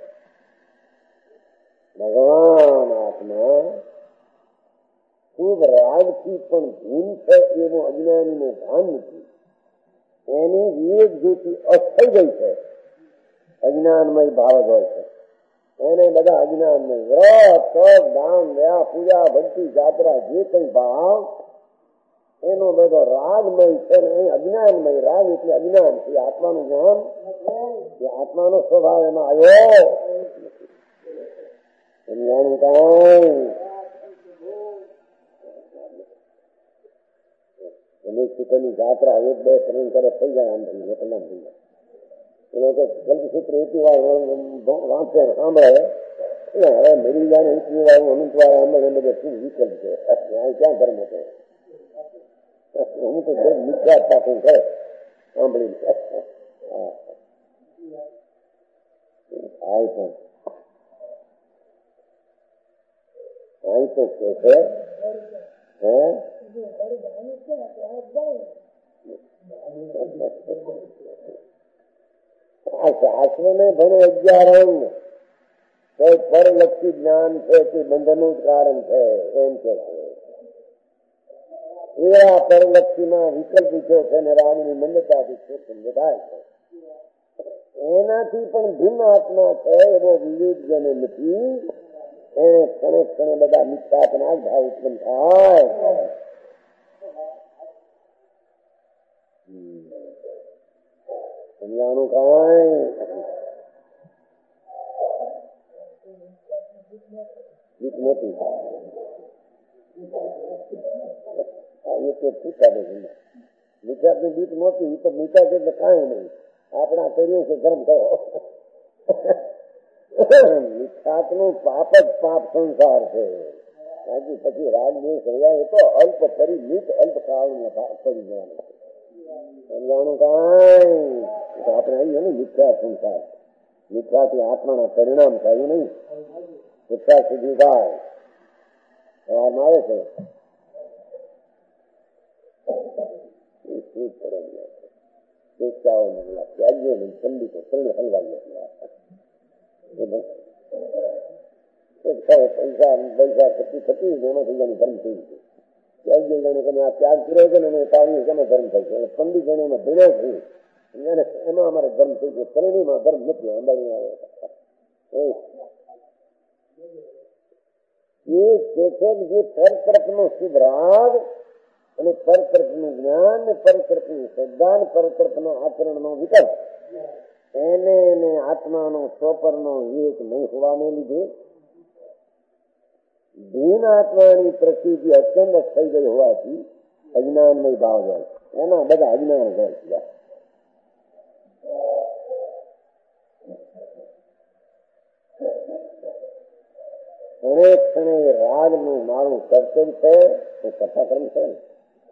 ભગવાન આત્મા શુભ રાગથી પણ ભીમ છે એનું અજ્ઞાનીનું ભાન નથી. એની વિવેક જ્યોતિ અસ્થાયી ગઈ છે. અજ્ઞાનમય ભાવ જ હોય છે એને બધા અજ્ઞાનમય વ્રત તપ દાન દયા પૂજા ભક્તિ જાત્રા જે કઈ ભાવ એનો બધો રાગમય છે ને એ અજ્ઞાનમય. રાગ એટલે અજ્ઞાન. એ આત્માનું જ્ઞાન એ આત્માનો સ્વભાવ એમાં આવ્યો. સમજાણું કાંઈ તમે સૂત્રની જાત્રા 1 2 3 કરે થઈ જાય. આમ તમને કલાક થઈ જાય જલ્દી સૂત્ર એટલી વાર વાંચે સાંભળે હવે મરી જાય એટલી વાર અનંત વાર સાંભળે એ બધે શું વિકલ્પ છે. ક્યાં ધર્મ છે? અમુક નિશ્વાસ પાછું છે સાંભળી તો કે છે શાસ્ત્રને ભણે 11 અંગ કોઈ પરલક્ષી જ્ઞાન છે કે બંધનનું જ કારણ છે એમ કે છે. એવા પરલક્ષીમાં વિકલ્પ છે અને રાગની મંદતાથી શોષણ વધાય છે. એનાથી પણ ભિન્ન આત્મા છે એવો વિવેક જેને નથી એને ક્ષણે ક્ષણે બધા મિથ્યાત્મા જ ભાવ ઉત્પન્ન થાય. સમજાણું કાંઈ? બીક મોટી મીઠાની બીક મોટી. તો મીઠા છે એટલે કાંઈ નહીં. આપણા કરીએ છે ધર્મ કરો. મીઠાતનું પાપ જ પાપ સંસાર છે. બાકી પછી રાગ જે સર્યા એ તો અલ્પ પરિમિત અલ્પ કાળ પડી જવાનું છે. સમજાણું કાંઈ? આપણે આવીએ ને મિથ્યા સંસાર. મિથ્યાથી આત્માના પરિણામ થાય નહીં. મિથ્યા સુધી થાય સવારમાં આવે છે ત્યાગીએ નહીં ઠંડી તો ઠંડી હલવાઈ પૈસા થતી એમાં થઈ જાય ધર્મ થઈ ગયું. ત્યાગીએ જાણે તમે આ ત્યાગ કર્યો છે ને અમે પાડીએ તમે ધર્મ થાય છે. ઠંડી જાણે એમાં ભેગા થયું એમાં અમારે ધર્મ થઈ ગયો. ત્રણેયમાં ધર્મ નથી. અંબાણી આવે એ છે જે પરતરફનો શુભ રાગ અને પરતરફનું જ્ઞાન ને પરતરફનું શ્રદ્ધા ને પરતરફનો આચરણનો વિકલ્પ એને આત્માનો સ્વપરનો વિવેક નહીં હોવાને લીધે ભિન્ન આત્માની પ્રસિદ્ધિ અત્યંત થઈ ગઈ હોવાથી અજ્ઞાનમય ભાવ જાય. એના બધા અજ્ઞાન જાય. ક્ષણે ક્ષણે રાગનું મારું કર્તવ્ય છે એ કથાક્રમ છે ને.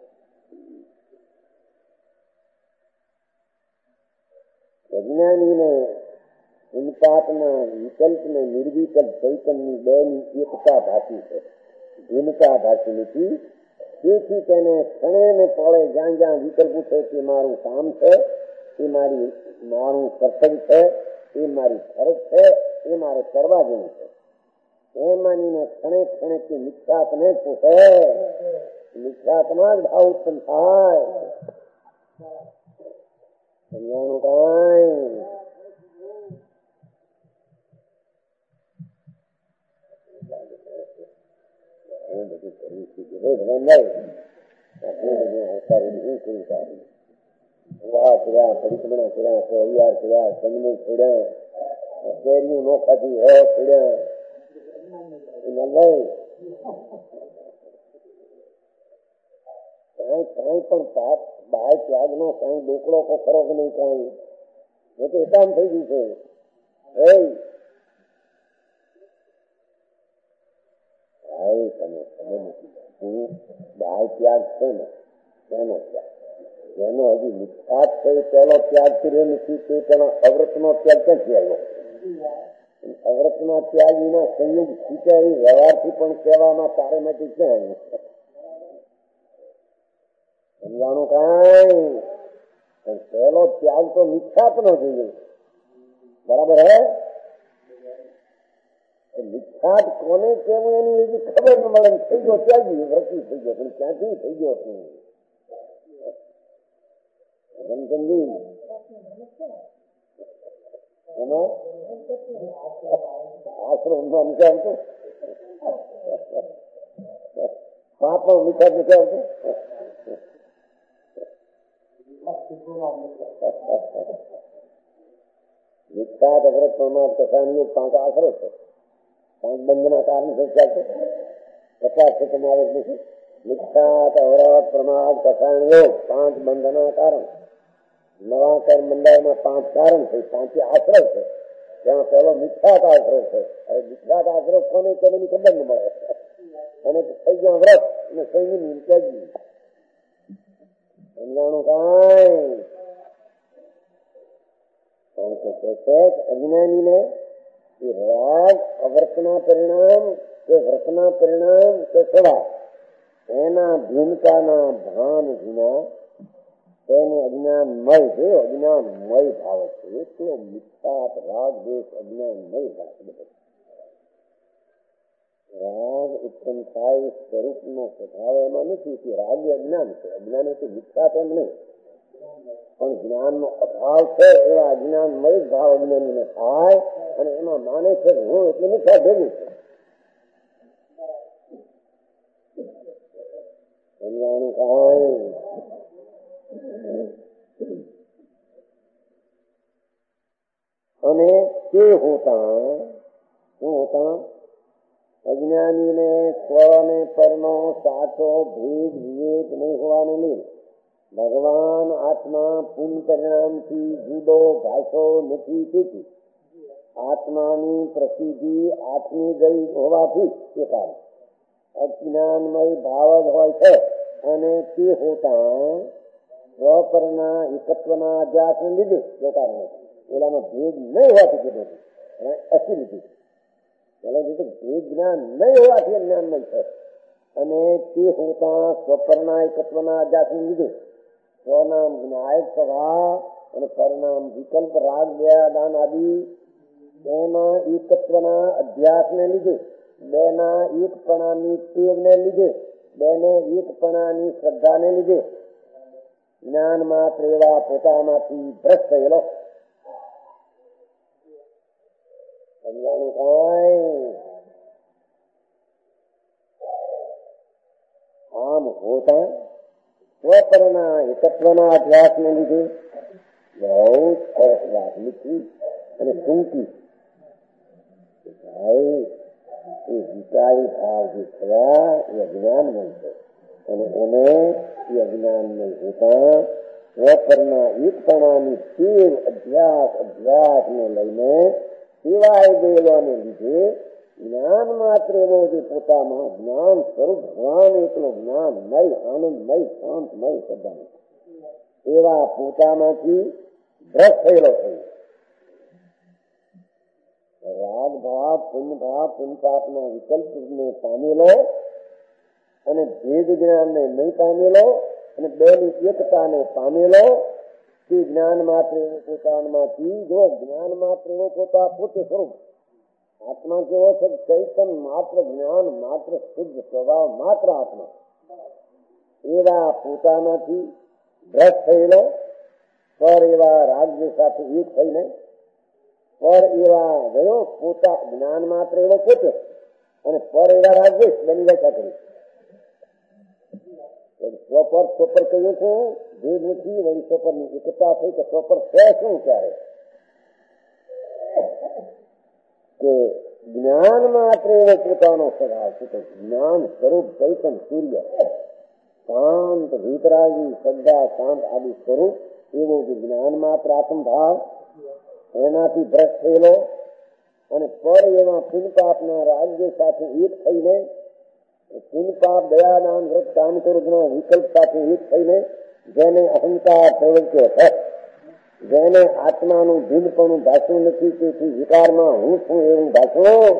અજ્ઞાનીને ઉન્પાતના વિકલ્પ ને નિર્વિકલ્પ ચૈતનની બેની એકતા ભાષી છે. ભિન્નતા ભાષી નથી. તેથી તેને ક્ષણે ને પળે જ્યાં જ્યાં વિકલ્પ છે તે મારું કામ છે, એ મારું કર્તવ્ય છે, એ મારી ફરજ છે, એ મારે કરવા જેવું છે એ માનીને ક્ષણે ક્ષણે તે મિથ્યાત્મને પોતે મિથ્યાત્મા જ ભાવ ઉત્પન્ન થાય. સમજાણું કાંઈ? બધું કરવું છે પરિક્રમણા કર્યા, હરિયાર કર્યા, ચંદને છોડ્યા, કેરીઓ નો ખાધી હોય છોડ્યા કઈ પણ પાપ બાય ત્યાગ નો કઈ ડોકડો ખરો કે નહીં, કઈ એ તો એકામ થઈ ગયું છે. તમે બાય ત્યાગ છે ને એનો ત્યાગ, જેનો હજી નિષ્ઠાત છે પેલો ત્યાગ કર્યો નથી, તે પેલો અવ્રત નો ત્યાગ ક્યાંથી આવ્યો? અવ્રત ના ત્યાગ વિના સંયુગ શીખાય વ્યવહારથી પણ કહેવામાં તારે માટે ક્યાં આવ્યું? સમજાણું કઈ? પણ પેલો ત્યાગ તો નિષ્ઠાત નો જોઈએ, બરાબર હે? નિષ્ઠાત કોને કેવું એની હજી ખબર ન મળે. થઈ ગયો ત્યાગી, વ્રતી થઈ ગયો, પણ ક્યાંથી થઈ ગયો છું? આશ્રમ નથી આવતું, પાપો નિકાલ નથી આવતું. નિષ્ઠાત અગ્રત પ્રમાદ કસાનીઓ 5 આશરો છે, 5 બંધના કારણ સંસ્કાર છે. 50 છે તમારે નથી. નિષ્ઠાત અવરત પ્રમાદ કસાણીઓ 5 બંધના કારણ. નવા કર્મ મંડળમાં 5 કારણ છે, 5 આશ્રય છે. તેમાં પેલો નિષ્ઠાત આશ્રય છે. હવે નિષ્ઠાત આશ્રય કોને તેની ખબર ન મળે. અને થઈ ગયા વ્રત અને સંયમી ત્યાગી. સમજાણું કઈ? અજ્ઞાની ને રાગ અવ્રતના પરિણામ કે વ્રતના પરિણામ કે સ્વભાવ એના ભિન્નતાના ભાન વિના તેને અજ્ઞાનમય છે. અજ્ઞાનમય ભાવ છે. એટલો મિથ્યાત રાગ દેશ અજ્ઞાનમય ભાવ. રાગ ઉત્પન્ન થાય સ્વરૂપ નો સ્વભાવ એમાં નથી. રાગ એ અજ્ઞાન છે. અજ્ઞાન એટલે મિથ્યાત એમ નહીં, પણ જ્ઞાન નો અભાવ છે. એવા અજ્ઞાનમય ભાવ અજ્ઞાનીને થાય અને એમાં માને છે હું એટલે મિથ્યા ભેગું છે. સમજાણું કઈ? અને તે હોતા અજ્ઞાની ને સ્વ ને પરનો સાચો ભેદ વિવેક નહીં હોવાને લીધે ભગવાન આત્મા પૂર્ણ પરિણામથી જુદો ભાષો નથી. તેથી આત્માની પ્રસિદ્ધિ આત્મી ગઈ હોવાથી તે કારણ અજ્ઞાનમય ભાવ જ હોય છે. અને તે હોતા સ્વપરના એકત્વના અધ્યાસને લીધે તે કારણે પેલાનો ભેદ નહીં હોવાથી કીધું અસિદ્ધિ. પેલા કીધું ભેદ જ્ઞાન નહીં હોવાથી અજ્ઞાનમય છે. અને તે હોતા સ્વપરના એકત્વના અધ્યાસને લીધે સ્વનામ જ્ઞાયક સ્વભાવ અને પરિણામ વિકલ્પ રાગ દાન આદિ તેના એકત્વના અભ્યાસને લીધે બેના એકપણાની ટેવને લીધે બેને એકપણાની શ્રદ્ધાને લીધે જ્ઞાન માત્ર એવા પોતામાંથી ભ્રષ્ટ થયેલો. સમજાણું કઈ? આમ હોતા સ્વપરના એકત્વના અભ્યાસને લીધે બહુ સરસ વાત લીધી અને ટૂંકી. એ વિચારી ભાવ જે થયા એ અજ્ઞાનમય છે. અને એને એ અજ્ઞાનમય હોતા સ્વપરના એકપણાની ટેવ અભ્યાસને લઈને સેવાય ગયેલોને લીધે જ્ઞાન માત્ર એવો જે પોતામાં જ્ઞાન સ્વરૂપ ભગવાન એકલો જ્ઞાનમય આનંદમય શાંતમય સદાય એવા પોતામાંથી ભ્રષ્ટ થયેલો થયો. રાગ ભાવ પુન પાપના વિકલ્પને પામેલો અને ભેદ જ્ઞાનને નહીં પામેલો અને બેની એકતાને પામેલો તે જ્ઞાન માત્ર એવો પોતામાંથી જો જ્ઞાન માત્ર એવો પોતે સ્વરૂપ આત્મા કેવો છે? ચૈતન માત્ર જ્ઞાન માત્ર શુદ્ધ સ્વભાવ માત્ર આત્મા એવા પોતામાંથી ભ્રષ્ટ થયેલો પર એવા રાજ્ય સાથે એક થઈને પર એવા ગયો પોતા જ્ઞાન માત્ર એવો પોતે અને પર એવા રાજ્ય બની વ્યાખ્યા કરી. સ્વપર કહ્યું છે જે નથી વળી સ્વપરની એકતા થઈ કે સ્વપર છે શું? ક્યારે કે જ્ઞાન માત્ર એવો પોતાનો સ્વભાવ છે. જ્ઞાન સ્વરૂપ ચૈતન સૂર્ય શાંત વિતરાગી શ્રદ્ધા શાંત આદિ સ્વરૂપ એવો જે જ્ઞાન માત્ર આત્મભાવ એનાથી ભ્રષ્ટ થયેલો અને પર એવા પુનપાપના રાજ્ય સાથે એક થઈને પુનપાપ દયાદાન વ્રત કામ ક્રોધના વિકલ્પ સાથે એક થઈને જેને અહંકાર પ્રવર્ત્યો છે, જેને આત્માનું ભીલપણું ભાષું નથી, તેથી વિકારમાં હું છું એવું ભાષો.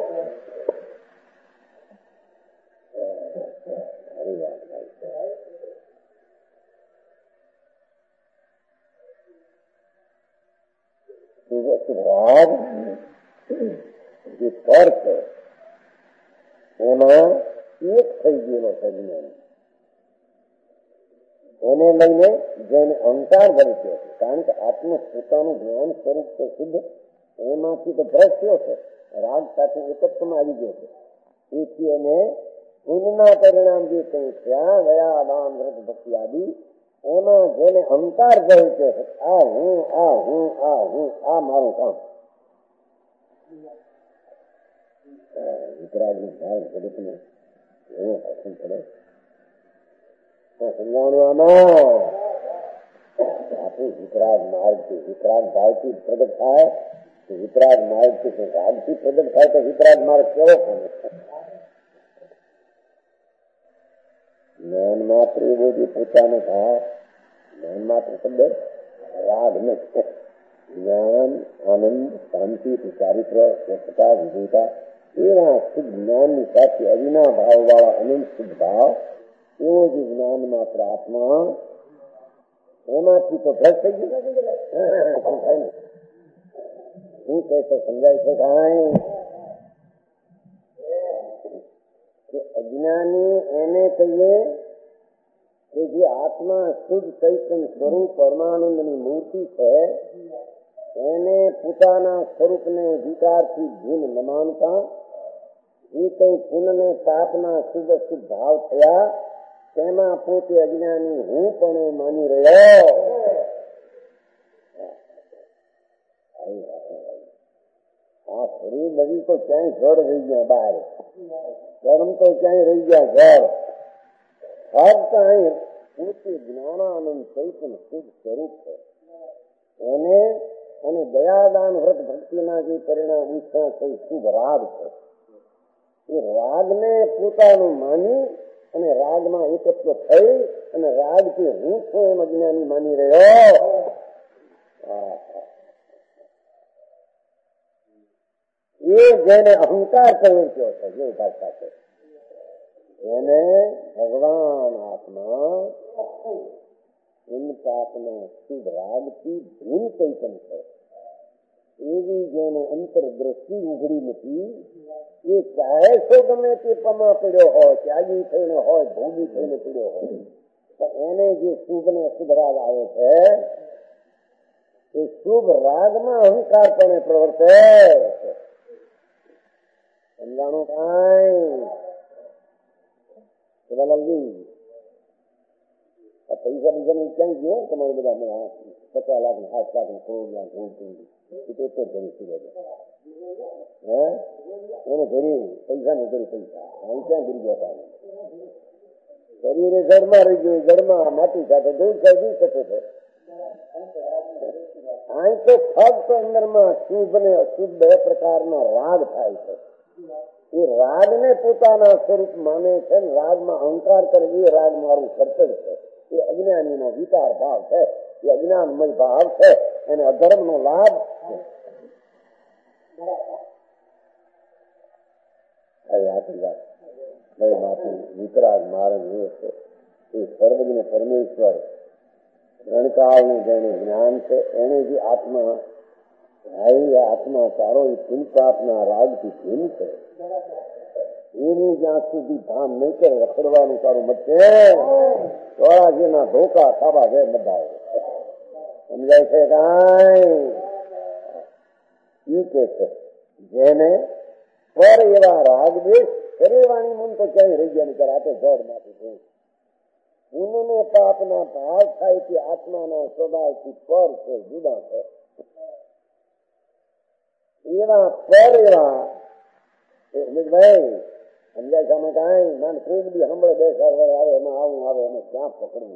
રાગ જે પર છે એમાં એક થઈ ગયેલો છે જ્ઞાન, એને લઈને જેને અહંકાર બન્યો છે, કારણ કે આત્મ પોતાનું જ્ઞાન સ્વરૂપ છે શુદ્ધ, એમાંથી તો ભ્રષ્ટ થયો છે, રાગ સાથે એકત્વમાં આવી ગયો છે. તેથી એને પુણ્યના પરિણામ જે કંઈ થયા ગયા દાન વ્રત ભક્તિ આદિ એમાં જેને અહંકાર ગયું છે આ હું આ હું આ હું આ મારું કામ વિતરાગનું ભાવ જગતને એવો પસંદ પડે સમજાવવાનું. આમાં આપણું વિતરાગ માર્ગથી વિતરાગ ભાવથી પ્રગટ થાય તો વિતરાગ માર્ગથી રાગથી પ્રગટ થાય તો વિતરાગ માર્ગ કેવો બને? જ્ઞાન માત્ર એવો જે પોતાનો ભાવ, જ્ઞાન માત્ર શબ્દ રાગ ન, જ્ઞાન આનંદ શાંતિ ચારિત્ર સ્વચ્છતા વિજયતા એવા શુદ્ધ જ્ઞાનની સાથે અવિના ભાવ વાળા અનંત શુદ્ધ ભાવ એવો જે જ્ઞાન માત્ર આત્મા એમાંથી તો ભ્રષ્ટ થઈ ગયું. શું કહે છે સમજાય છે કાંઈ? કે અજ્ઞાની એને કહીએ કે જે આત્મા શુદ્ધ ચૈતન્ય સ્વરૂપ પરમાનંદની મૂર્તિ છે એને પોતાના સ્વરૂપને વિકારથી ભૂલ ન માનતા જે કઈ પુનઃને પાપના શુદ્ધ શુદ્ધ ભાવ થયા તેમાં પોતે અજ્ઞાની હું પણ માની રહ્યો. આ શરીર નવી તો ક્યાંય જડ રહી ગયા, બહાર ગરમ તો ક્યાંય રહી ગયા ઘર, ફક્ત અહીં પોતે જ્ઞાનાનંદ ચૈતન્ય શુદ્ધ સ્વરૂપ છે એને અને દયાદાન વ્રત ભક્તિના જે પરિણામ ઈચ્છા થઈ શુભ રાગ છે એ રાગને પોતાનું માની અને રાગમાં એકત્વ થઈ અને રાગથી હું છું એમ અજ્ઞાની માની રહ્યો. એ જેને અહંકાર પ્રવર્ત્યો છે જે ભાષા છે એને ભગવાન આત્મા પાપના શુભ રાગથી ભૂલ ચૈતન છે એવી જેને અંતરદ્રષ્ટિ ઉઘડી નથી એ ચાહે છો ગમે તે પમા પડ્યો હોય, ત્યાગી થઈને હોય, ભોગી થઈને પડ્યો હોય, તો એને જે શુભ ને શુભ રાગ આવે છે એ શુભ રાગમાં અહંકાર પણ પ્રવર્તે. સમજાણું કાંઈ? પૈસા બીજા ક્યાંય ગયો તમારે બધા 50 લાખ 60 લાખ કરોડ લાખ એને ઘરી પૈસા ને ઘરી પૈસા અહીં ક્યાં ઘરી ગયા? શરીરે જળમાં રહી ગયું, જળમાં માટી સાથે દૂર થઈ શકે છે. અહીં તો ફક્ત અંદરમાં શુભ ને અશુભ બે પ્રકારના રાગ થાય છે. એ રાગને પોતાના સ્વરૂપ માને છે, રાગમાં અહંકાર કરે એ રાગ મારું કર્તવ્ય છે. એ અજ્ઞાનીનો વિકાર ભાવ છે, એ અજ્ઞાનમય ભાવ છે, એને અધર્મનો લાભ વિતરાગ માર્ગ એ સર્વજ્ઞ પરમેશ્વર રણકાળનું જેને જ્ઞાન છે એને જે આત્મા આત્મા સારો એ પુનપાપના રાગથી ભીન છે એનું જ્યાં સુધી ભાન નહીં કરે રખડવાનું તારું મચે ચોરાજીના ધોકા ખાવા છે બધા. સમજાય છે કાંઈ? ઈ કે છે જેને પર એવા રાગ દેશ શરીરવાણી મન તો ક્યાંય રહી ગયા નહીં, આ તો જળ માંથી પુનઃને પાપના ભાવ થાય કે આત્માના સ્વભાવથી પર છે, જુદા છે. એવા પર એવા ભાઈ સમજાય સામે કાંઈ મન ખૂબ બી સાંભળે 2-4 વાર આવે એમાં આવું આવે એમાં ક્યાં પકડવું.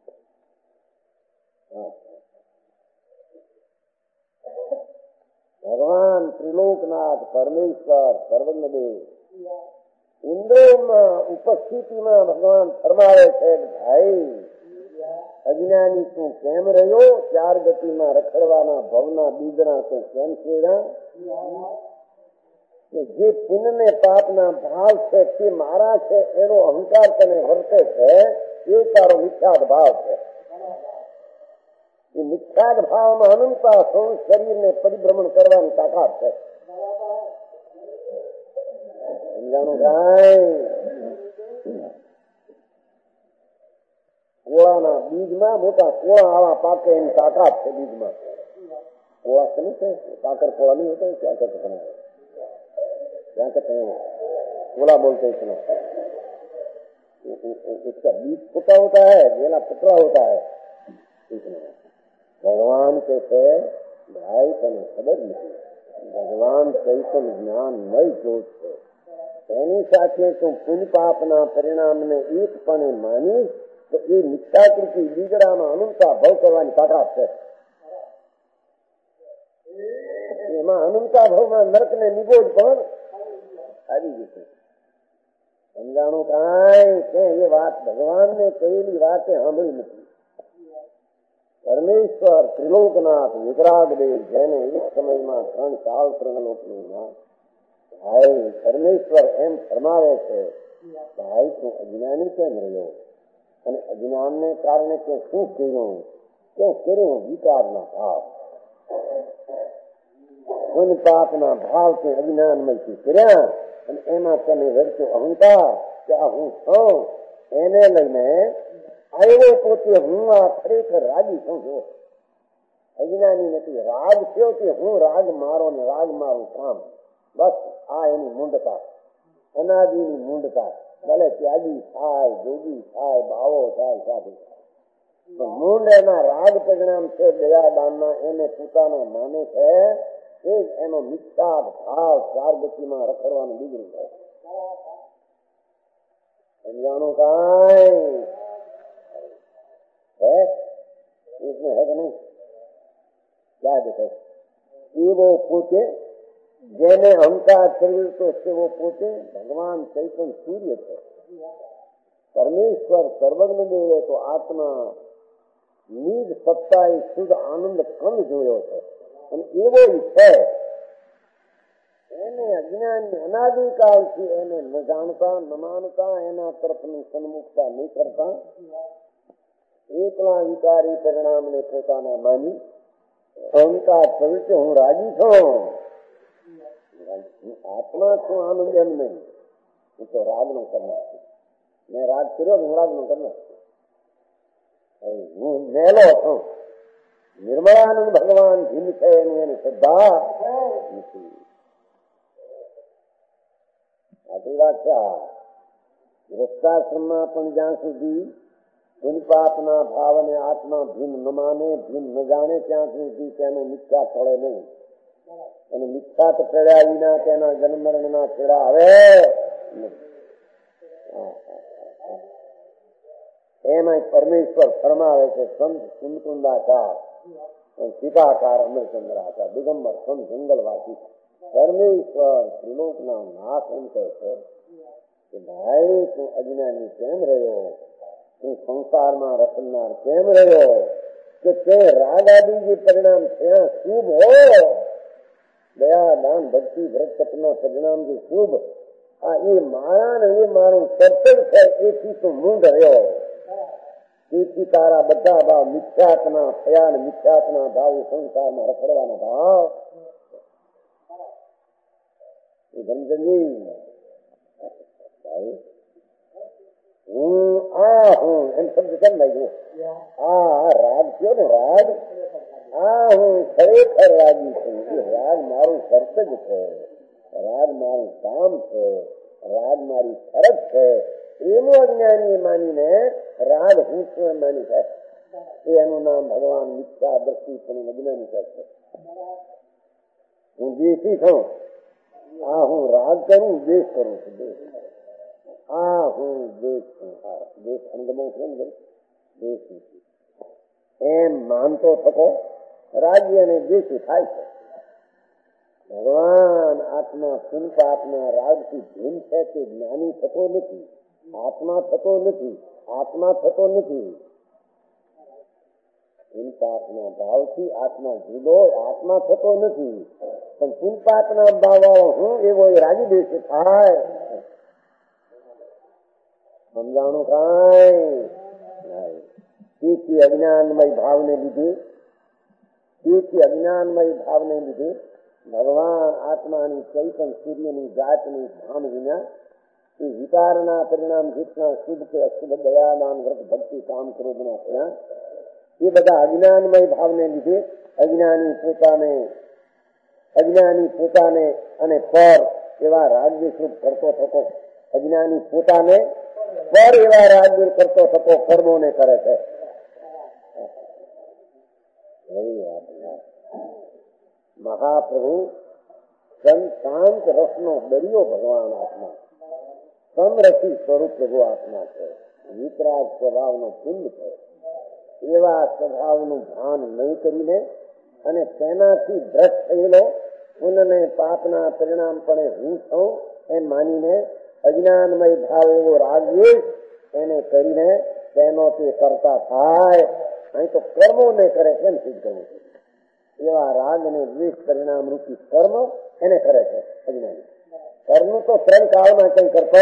ભગવાન ત્રિલોકનાથ પરમેશ્વર સર્વજ્ઞદેવ ઇન્દ્રિયમાં ઉપસ્થિતિમાં ભગવાન ફરમાવે છે ભાઈ અજ્ઞાની તું કેમ રહ્યો, 4 ગતિમાં રખડવાના ભવના બીજના તું કેમ છેડા? જે પુણ્ય ને પાપના ભાવ છે તે મારા છે એનો અહંકાર તને વર્તે છે, એ તારો મિથ્યાદ ભાવ છે. એ મિથ્યાદ ભાવમાં અનંતા શરીરને પરિભ્રમણ કરવાની તાકાત છે. સમજાણું કાંઈ? કોળાના બીજમાં મોટા કોળા આવા પાકે એની તાકાત છે. બીજમાં કોળા તો નહીં છે, કાકર કોળા नहीं होता है, क्या कहते हैं, क्या कहते हैं, कोला बोलते हैं इसमें. इसका बीज फूटा होता है, मेला पतला होता है. इसमें भगवान कहते भाई तने खबर नहीं, भगवान चैतन्य જ્ઞાનમય જ્યોત છે. એની સાથે તું પુણ્ય પાપના પરિણામને એકપણે માનીશ તો એ મિથ્યાકૃતિ બીજડામાં અનંતા ભવ કરવાની તાકાત છે. એમાં અનંતા ભવમાં નરક ને નિબોધ પણ આવી જશે. સમજાણું કાંઈ કે એ વાત ભગવાનને કહેલી વાતે સાંભળી નથી. પરમેશ્વર ત્રિલોકનાથ વિતરાગદેવ જેને એક સમયમાં 3 સાલ 3 લોકનું નામ ભાઈ પરમેશ્વર એમ ફરમાવે છે ભાઈ તું અજ્ઞાની કેમ રહ્યો અને અજ્ઞાનને કારણે તે શું કર્યું કે કર્યું વિકારના ભાવ પુણ્ય પાપના ભાવ તે અજ્ઞાનમાંથી કર્યા અને એમાં તમે વર્તો અહંકાર કે આ હું છું એને લઈને આવ્યો પોતે હું આ ખરેખર રાજી છું. જો અજ્ઞાની નથી, રાગ થયો કે હું રાગ મારો ને રાગ મારું કામ, બસ આ એની મૂંડતા, અનાદિની મૂંડતા. ભલે ત્યાગી થાય, જોગી થાય, બાવો થાય, સાધુ થાય, મૂંડ એના રાગ પરિણામ છે દયાદાનના, એને પોતાનો માને છે. એ જ એનો મિથ્યા ભાવ 4 ગતિમાં રખડવાનું બીજું છે. સમજાણું કાંઈ है इसमें है कि नहीं? क्या देखो ये वो पोते જેને અહંકાર કર્યું તો છે वो પોતે ભગવાન ચૈતન્ય સૂર્ય છે. પરમેશ્વર સર્વજ્ઞ દેવે તો આત્મા નિજ સત્તા એ શુદ્ધ આનંદ કંદ જોયો છે અને એવો છે. એને અજ્ઞાની અનાદિકાળથી એને ન જાણતા ન માનતા, એના તરફની સન્મુખતા નહીં કરતા, એકલા વિકારી પરિણામને પોતાના માની અહંકાર પ્રવૃત્તિ હું રાજી છું, આત્મા છું, આનંદ એમ નહીં. હું તો રાગ નો કરનાર છું, મેં રાગ કર્યો હું રાગ નો કરનાર છું. હું મેલો છું, નિર્મળાનંદ ભગવાન ભીમ છે એની એની શ્રદ્ધા નથી. આટલી વાત છે. ગૃહસ્થાશ્રમમાં પણ જ્યાં સુધી પુણ્ય પાપના ભાવને આત્મા ભીમ ન માને, ભીમ ન જાણે ત્યાં સુધી તેને મિથ્યા ટળે નહીં. અને મિથ્યા તો ટળ્યા વિના તેના જન્મ મરણના છેડા આવે. એમાં પરમેશ્વર ફરમાવે છે સંત કુંદકુંદાકાર સીતાકાર અમરચંદ્રાકાર દિગંબર સંત જંગલવાસી પરમેશ્વર ત્રિલોકના નાથ એમ કહે છે કે ભાઈ તું અજ્ઞાની કેમ રહ્યો, તું સંસારમાં રખડનાર કેમ રહ્યો, કે તે રાગ આદિ જે પરિણામ ત્યાં શુભ હો, દયા દાન ભક્તિ વ્રત તપના પરિણામ જે શુભ, આ એ મારા ને એ મારું કર્તવ્ય છે, એથી તું મૂંઢ રહ્યો. તેથી તારા બધા ભાવ મિથ્યાત્મા થયા, મિથ્યાત્મા ભાવ સંસારમાં રખડવાના ભાવ. ધનજનજી હું આ હું એમ શબ્દ કેમ લાગ્યું? આ રાગ થયો ને, રાગ આ હું ખરેખર રાગી છું. એ રાગ મારું કર્તવ્ય છે, રાગ મારું કામ છે, રાગ મારી ફરજ છે. એનું અજ્ઞાની માનીને રાગ હું છું એમ માની છે, એનું નામ ભગવાન મિથ્યા દ્રષ્ટિ પણ અજ્ઞાની છે. હું દેશી છું, આ હું રાગ કરું, દેશ કરું છું. દેશ આ હું દેશ છું, દેશ અંગમો છે ને દેશ નથી એમ માનતો થતો રાજ્ય અને દેશ થાય છે. ભગવાન આત્મા પુનપાપના રાજથી ભીમ છે તે જ્ઞાની થતો નથી, આત્મા થતો નથી, આત્મા થતો નથી. પુનપાપના ભાવથી આત્મા જુદો, આત્મા થતો નથી. પણ પુનપાપના ભાવ હું એવો રાજી દેશ થાય. સમજાણું કાંઈ અજ્ઞાનમય ભાવને લીધે, અજ્ઞાનમય ભાવને લીધે ભગવાન આત્માની ચૈતન સૂર્યની જાતની ભાન વિના એ વિકારના પરિણામ જીતના શુભ કે અશુભ દયા દાન વ્રત ભક્તિ કામ ક્રોધના પરિણામ એ બધા અજ્ઞાનમય ભાવને લીધે અજ્ઞાની પોતાને અને પર એવા રાજ્યસ્વરૂપ કરતો થતો, અજ્ઞાની પોતાને પર એવા રાજ્ય કરતો થતો કર્મોને કરે છે. મહાપ્રભુ શાંત રસનો દરિયો ભગવાન આત્મા, સમરસી સ્વરૂપ પ્રભુ આત્મા છે, વિતરાગ સ્વભાવનો પિંડ છે. એવા સ્વભાવનું ભાન નહીં કરીને અને તેનાથી ભ્રષ્ટ થયેલો પુનઃને પાપના પરિણામ પણ હું છું એમ માનીને અજ્ઞાનમય ભાવ એવો રાગદ્વેષ એને કરીને તેનો તે કરતા થાય. અહીં તો કર્મો ને કરે કેમ સિદ્ધ કરવું? એવા રાગ અને દ્વેષ પરિણામ રૂપી કર્મ એને કરે છે અજ્ઞાની. કર્મ તો ત્રણ કાળમાં કઈ કરતો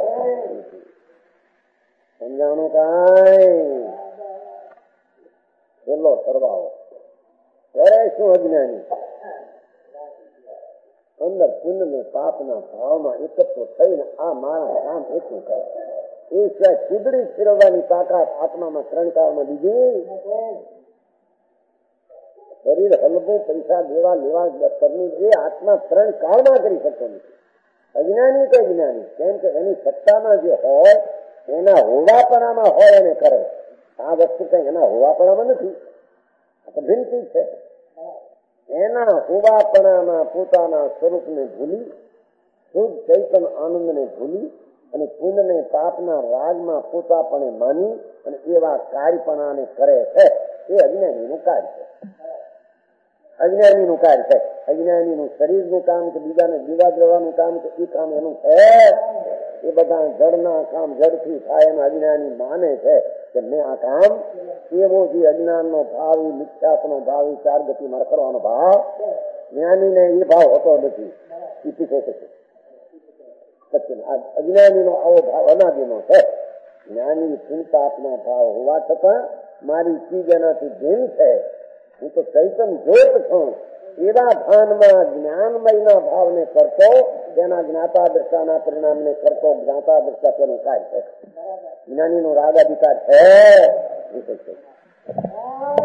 સમજાણું કાંઈ? પેલો સરવાળો કરે શું અજ્ઞાની? અંદર પુણ્ય ને પાપના ભાવમાં એકત્ર થઈને આ મારા કામ એટલું કરે. એ સિવાય ચીબડી ફેરવવાની તાકાત આત્મામાં ત્રણ કાળમાં લીધી. શરીર હલવું, પૈસા લેવા કરની એ આત્મા ત્રણ કાળમાં કરી શકતો નથી. અજ્ઞાની કે જ્ઞાની, કેમ કે એની સત્તામાં જે હોય એના હોવાપણામાં હોય એને કરે. આ વસ્તુ કઈ એના હોવાપણામાં નથી, ભિન્નતી છે. એના હોવાપણામાં પોતાના સ્વરૂપને ભૂલી, શુદ્ધ ચૈતન આનંદને ભૂલી અને પુણ્યને પાપના રાગમાં પોતાપણે માની અને એવા કાર્યપણાને કરે છે. એ અજ્ઞાનીનું કાર્ય છે. અજ્ઞાનીનું કાર્ય છે. અજ્ઞાનીનું શરીરનું કામ કે બીજાને જીવા દેવાનું કામ કે એ કામ એનું છે. એ બધા જડના કામ જડથી થાય એના અજ્ઞાની માને છે કે મેં આ કામ એવો જે અજ્ઞાનનો ભાવ, મિથ્યાત્વનો ભાવ, ચાર ગતિ મારે કરવાનો ભાવ, જ્ઞાનીને એ ભાવ હોતો નથી. એ પીછે છે. અજ્ઞાનીનો આવો ભાવ અનાદિનો છે. જ્ઞાની પુણ્યપાપના ભાવ હોવા છતાં મારી ચીજ એનાથી ભિન્ન છે, હું તો ચૈતન જ્યોત છું એવા ભાનમાં જ્ઞાનમયના ભાવને કરતો, તેના જ્ઞાતા દ્રષ્ટાના પરિણામને કરતો જ્ઞાતા દ્રષ્ટા તેનું કાર્ય છે. જ્ઞાનીનો રાગાધિકાર છે.